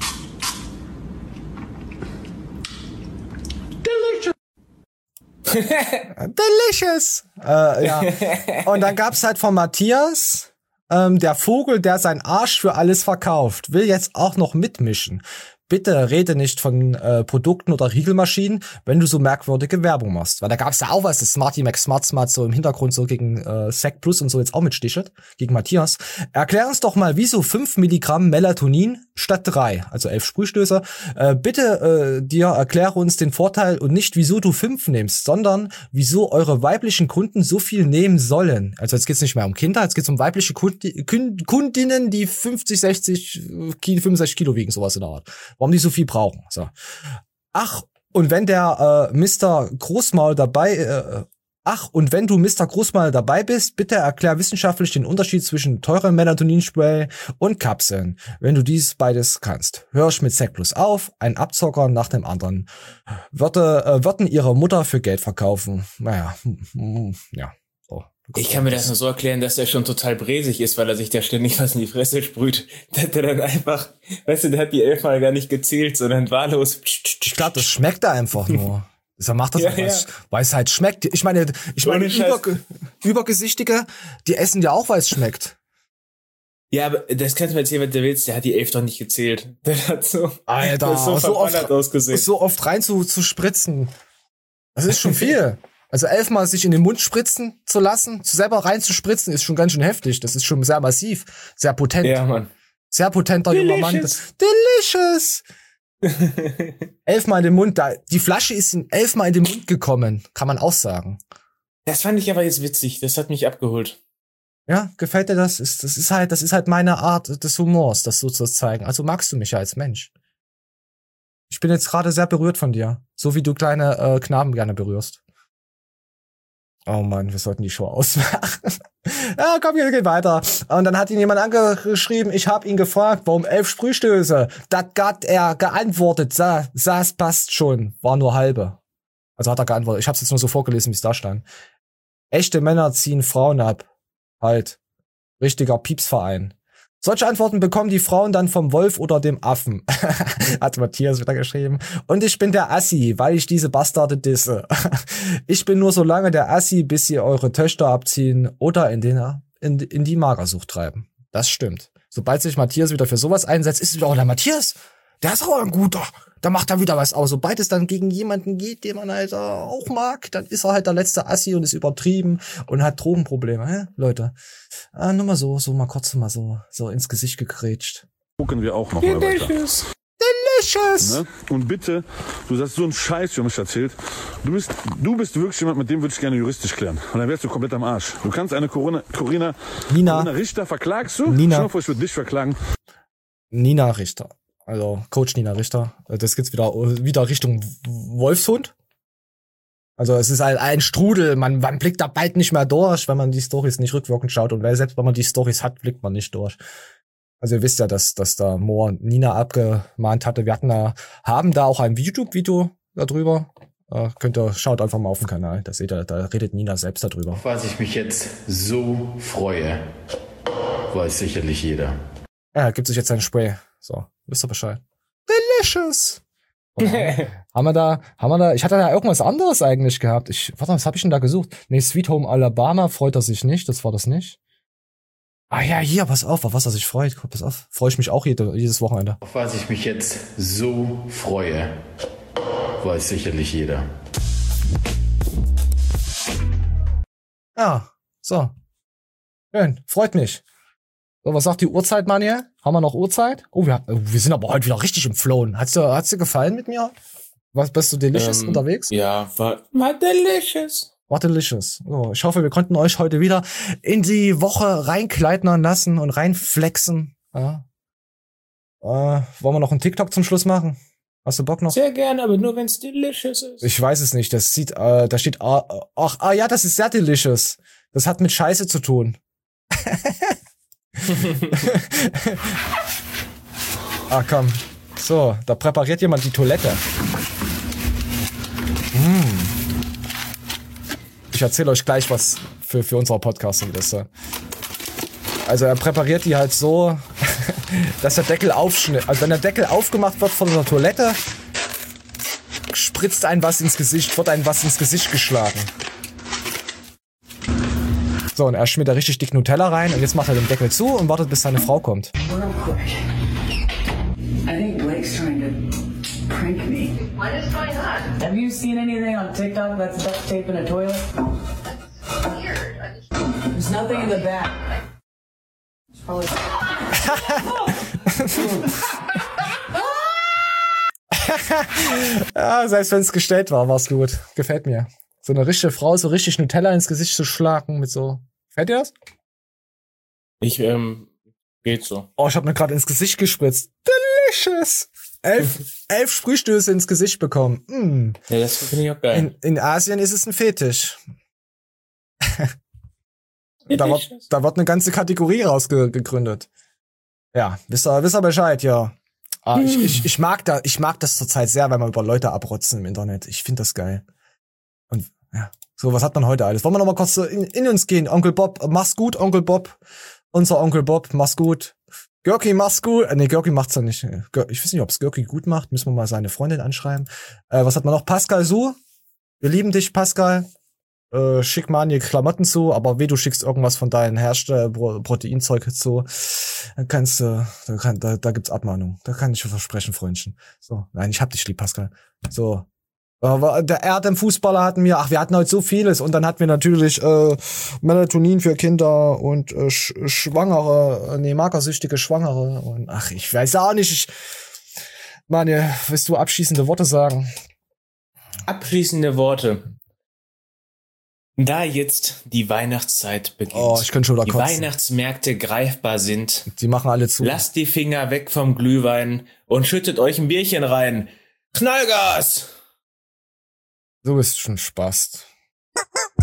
Delicious! Ja. Und dann gab's halt von Matthias, der Vogel, der seinen Arsch für alles verkauft, will jetzt auch noch mitmischen. Bitte rede nicht von Produkten oder Riegelmaschinen, wenn du so merkwürdige Werbung machst. Weil da gab's ja auch was, das Smarty Mac Smart so im Hintergrund so gegen Sec Plus und so jetzt auch mitstichelt, gegen Matthias. Erklär uns doch mal, wieso 5 Milligramm Melatonin statt 3, also 11 Sprühstöße. Bitte erkläre uns den Vorteil und nicht, wieso du 5 nimmst, sondern wieso eure weiblichen Kunden so viel nehmen sollen. Also jetzt geht's nicht mehr um Kinder, jetzt geht's um weibliche Kundinnen, die 65 Kilo wiegen, sowas in der Art. Warum die so viel brauchen. So. Ach, und wenn der Mr. Großmaul dabei und wenn du Mr. Großmaul dabei bist, bitte erklär wissenschaftlich den Unterschied zwischen teurem Melatoninspray und Kapseln, wenn du dies beides kannst. Hör ich mit Sec Plus auf, ein Abzocker nach dem anderen. Würden ihre Mutter für Geld verkaufen. Naja, ja. So. Ich kann mir das nur so erklären, dass der schon total bräsig ist, weil er sich da ständig was in die Fresse sprüht. Der hat dann einfach, weißt du, der hat die 11 Mal gar nicht gezählt, sondern wahllos. Ich glaube, das schmeckt da einfach nur. Er macht das weil es halt schmeckt. Ich meine, Übergesichtige, die essen ja auch, weil es schmeckt. Ja, aber das kannst du mir erzählen, wenn du willst. Der hat die 11 doch nicht gezählt. Der hat so, Alter, so oft ausgesehen. So oft rein zu spritzen. Das ist schon viel. Also 11 Mal sich in den Mund spritzen zu lassen, selber rein zu spritzen, ist schon ganz schön heftig. Das ist schon sehr massiv, sehr potent. Ja, Mann. Sehr potenter junger Mann. Delicious! 11 Mal in den Mund. Die Flasche ist 11 Mal in den Mund gekommen, kann man auch sagen. Das fand ich aber jetzt witzig. Das hat mich abgeholt. Ja, gefällt dir das? Das ist halt meine Art des Humors, das so zu zeigen. Also magst du mich ja als Mensch. Ich bin jetzt gerade sehr berührt von dir. So wie du kleine Knaben gerne berührst. Oh Mann, wir sollten die Show ausmachen. Ja, komm, wir gehen weiter. Und dann hat ihn jemand angeschrieben, ich habe ihn gefragt, warum 11 Sprühstöße? Das hat er geantwortet, das passt schon. War nur halbe. Also hat er geantwortet. Ich hab's jetzt nur so vorgelesen, wie es da stand. Echte Männer ziehen Frauen ab. Halt. Richtiger Piepsverein. Solche Antworten bekommen die Frauen dann vom Wolf oder dem Affen. Hat Matthias wieder geschrieben. Und ich bin der Assi, weil ich diese Bastarde disse. Ich bin nur so lange der Assi, bis sie eure Töchter abziehen oder in die Magersucht treiben. Das stimmt. Sobald sich Matthias wieder für sowas einsetzt, ist wieder auch der Matthias. Der ist auch ein guter. Da macht er wieder was aus. Sobald es dann gegen jemanden geht, den man halt auch mag, dann ist er halt der letzte Assi und ist übertrieben und hat Drogenprobleme. Hä? Leute, nur mal so mal kurz mal so ins Gesicht gegrätscht. Gucken wir auch noch mal weiter. Delicious! Ne? Und bitte, du hast so einen Scheiß für mich erzählt. Du bist wirklich jemand, mit dem würde ich gerne juristisch klären. Und dann wärst du komplett am Arsch. Du kannst eine Corinna Richter verklagst du? Nina. Schau mal vor, ich würde dich verklagen. Nina Richter. Also Coach Nina Richter. Das geht's wieder Richtung Wolfshund. Also es ist ein Strudel. Man blickt da bald nicht mehr durch, wenn man die Storys nicht rückwirkend schaut. Und selbst wenn man die Storys hat, blickt man nicht durch. Also ihr wisst ja, dass da Moore Nina abgemahnt hatte. Wir haben da auch ein YouTube-Video darüber. Schaut einfach mal auf den Kanal. Da seht ihr, da redet Nina selbst darüber. Auf was ich mich jetzt so freue, weiß sicherlich jeder. Ja, gibt sich jetzt ein Spray. So, wisst ihr Bescheid. Delicious! Haben wir da, ich hatte da irgendwas anderes eigentlich gehabt. Warte, was habe ich denn da gesucht? Nee, Sweet Home Alabama freut er sich nicht, das war das nicht. Ah ja, hier, pass auf was er sich freut. Pass auf, freue ich mich auch jedes Wochenende. Auf was ich mich jetzt so freue, weiß sicherlich jeder. Ja, so. Schön, freut mich. So, was sagt die Uhrzeit, Manuel? Haben wir noch Uhrzeit? Oh, wir sind aber heute wieder richtig im Flown. Hat's dir gefallen mit mir? Bist du delicious unterwegs? Ja, war delicious. War delicious. So, ich hoffe, wir konnten euch heute wieder in die Woche reinkleidern lassen und reinflexen. Ja. Wollen wir noch einen TikTok zum Schluss machen? Hast du Bock noch? Sehr gerne, aber nur wenn's delicious ist. Ich weiß es nicht. Das sieht, da steht, ja, das ist sehr delicious. Das hat mit Scheiße zu tun. Komm. So, da präpariert jemand die Toilette. Ich erzähle euch gleich was für unsere Podcast. Also er präpariert die halt so, dass der Deckel aufschnitzt. Also wenn der Deckel aufgemacht wird von der Toilette, spritzt ein was ins Gesicht, wird ein was ins Gesicht geschlagen. So, und er schmiert da richtig dick Nutella rein und jetzt macht er den Deckel zu und wartet, bis seine Frau kommt. I think Blake's trying to prank me. What is going on? Have you seen anything on TikTok that's duct tape in a toilet? Weird. There's nothing in the back. It's probably... Ja, selbst wenn es gestellt war, war's gut. Gefällt mir. So eine richtige Frau, so richtig Nutella ins Gesicht zu schlagen mit so... Gefällt dir das? Geht so. Oh, ich habe mir gerade ins Gesicht gespritzt. Delicious! 11 Sprühstöße ins Gesicht bekommen. Ja, das finde ich auch geil. In Asien ist es ein Fetisch. Da wird eine ganze Kategorie rausgegründet. Ja, wisst ihr Bescheid, ja. Ich mag das zurzeit sehr, wenn man über Leute abrotzen im Internet. Ich finde das geil. Und ja, so, was hat man heute alles? Wollen wir noch mal kurz in uns gehen? Onkel Bob, mach's gut, Onkel Bob. Unser Onkel Bob, mach's gut. Görki, mach's gut. Nee, Görki macht's ja nicht. Ich weiß nicht, ob's Görki gut macht. Müssen wir mal seine Freundin anschreiben. Was hat man noch? Pascal Su. Wir lieben dich, Pascal. schick mal die Klamotten zu, aber du schickst irgendwas von deinem Proteinzeug zu, dann kannst du, da gibt's Abmahnung. Da kann ich dir versprechen, Freundchen. So, nein, ich hab dich lieb, Pascal. So. Aber der Erdem-Fußballer hatten wir hatten heute so vieles und dann hatten wir natürlich Melatonin für Kinder und magersüchtige Schwangere und ich weiß auch nicht. Manje, willst du abschließende Worte sagen? Abschließende Worte. Da jetzt die Weihnachtszeit beginnt, ich könnte schon wieder die kotzen. Weihnachtsmärkte greifbar sind, die machen alle zu. Lasst die Finger weg vom Glühwein und schüttet euch ein Bierchen rein. Knallgas! Du bist schon Spaß.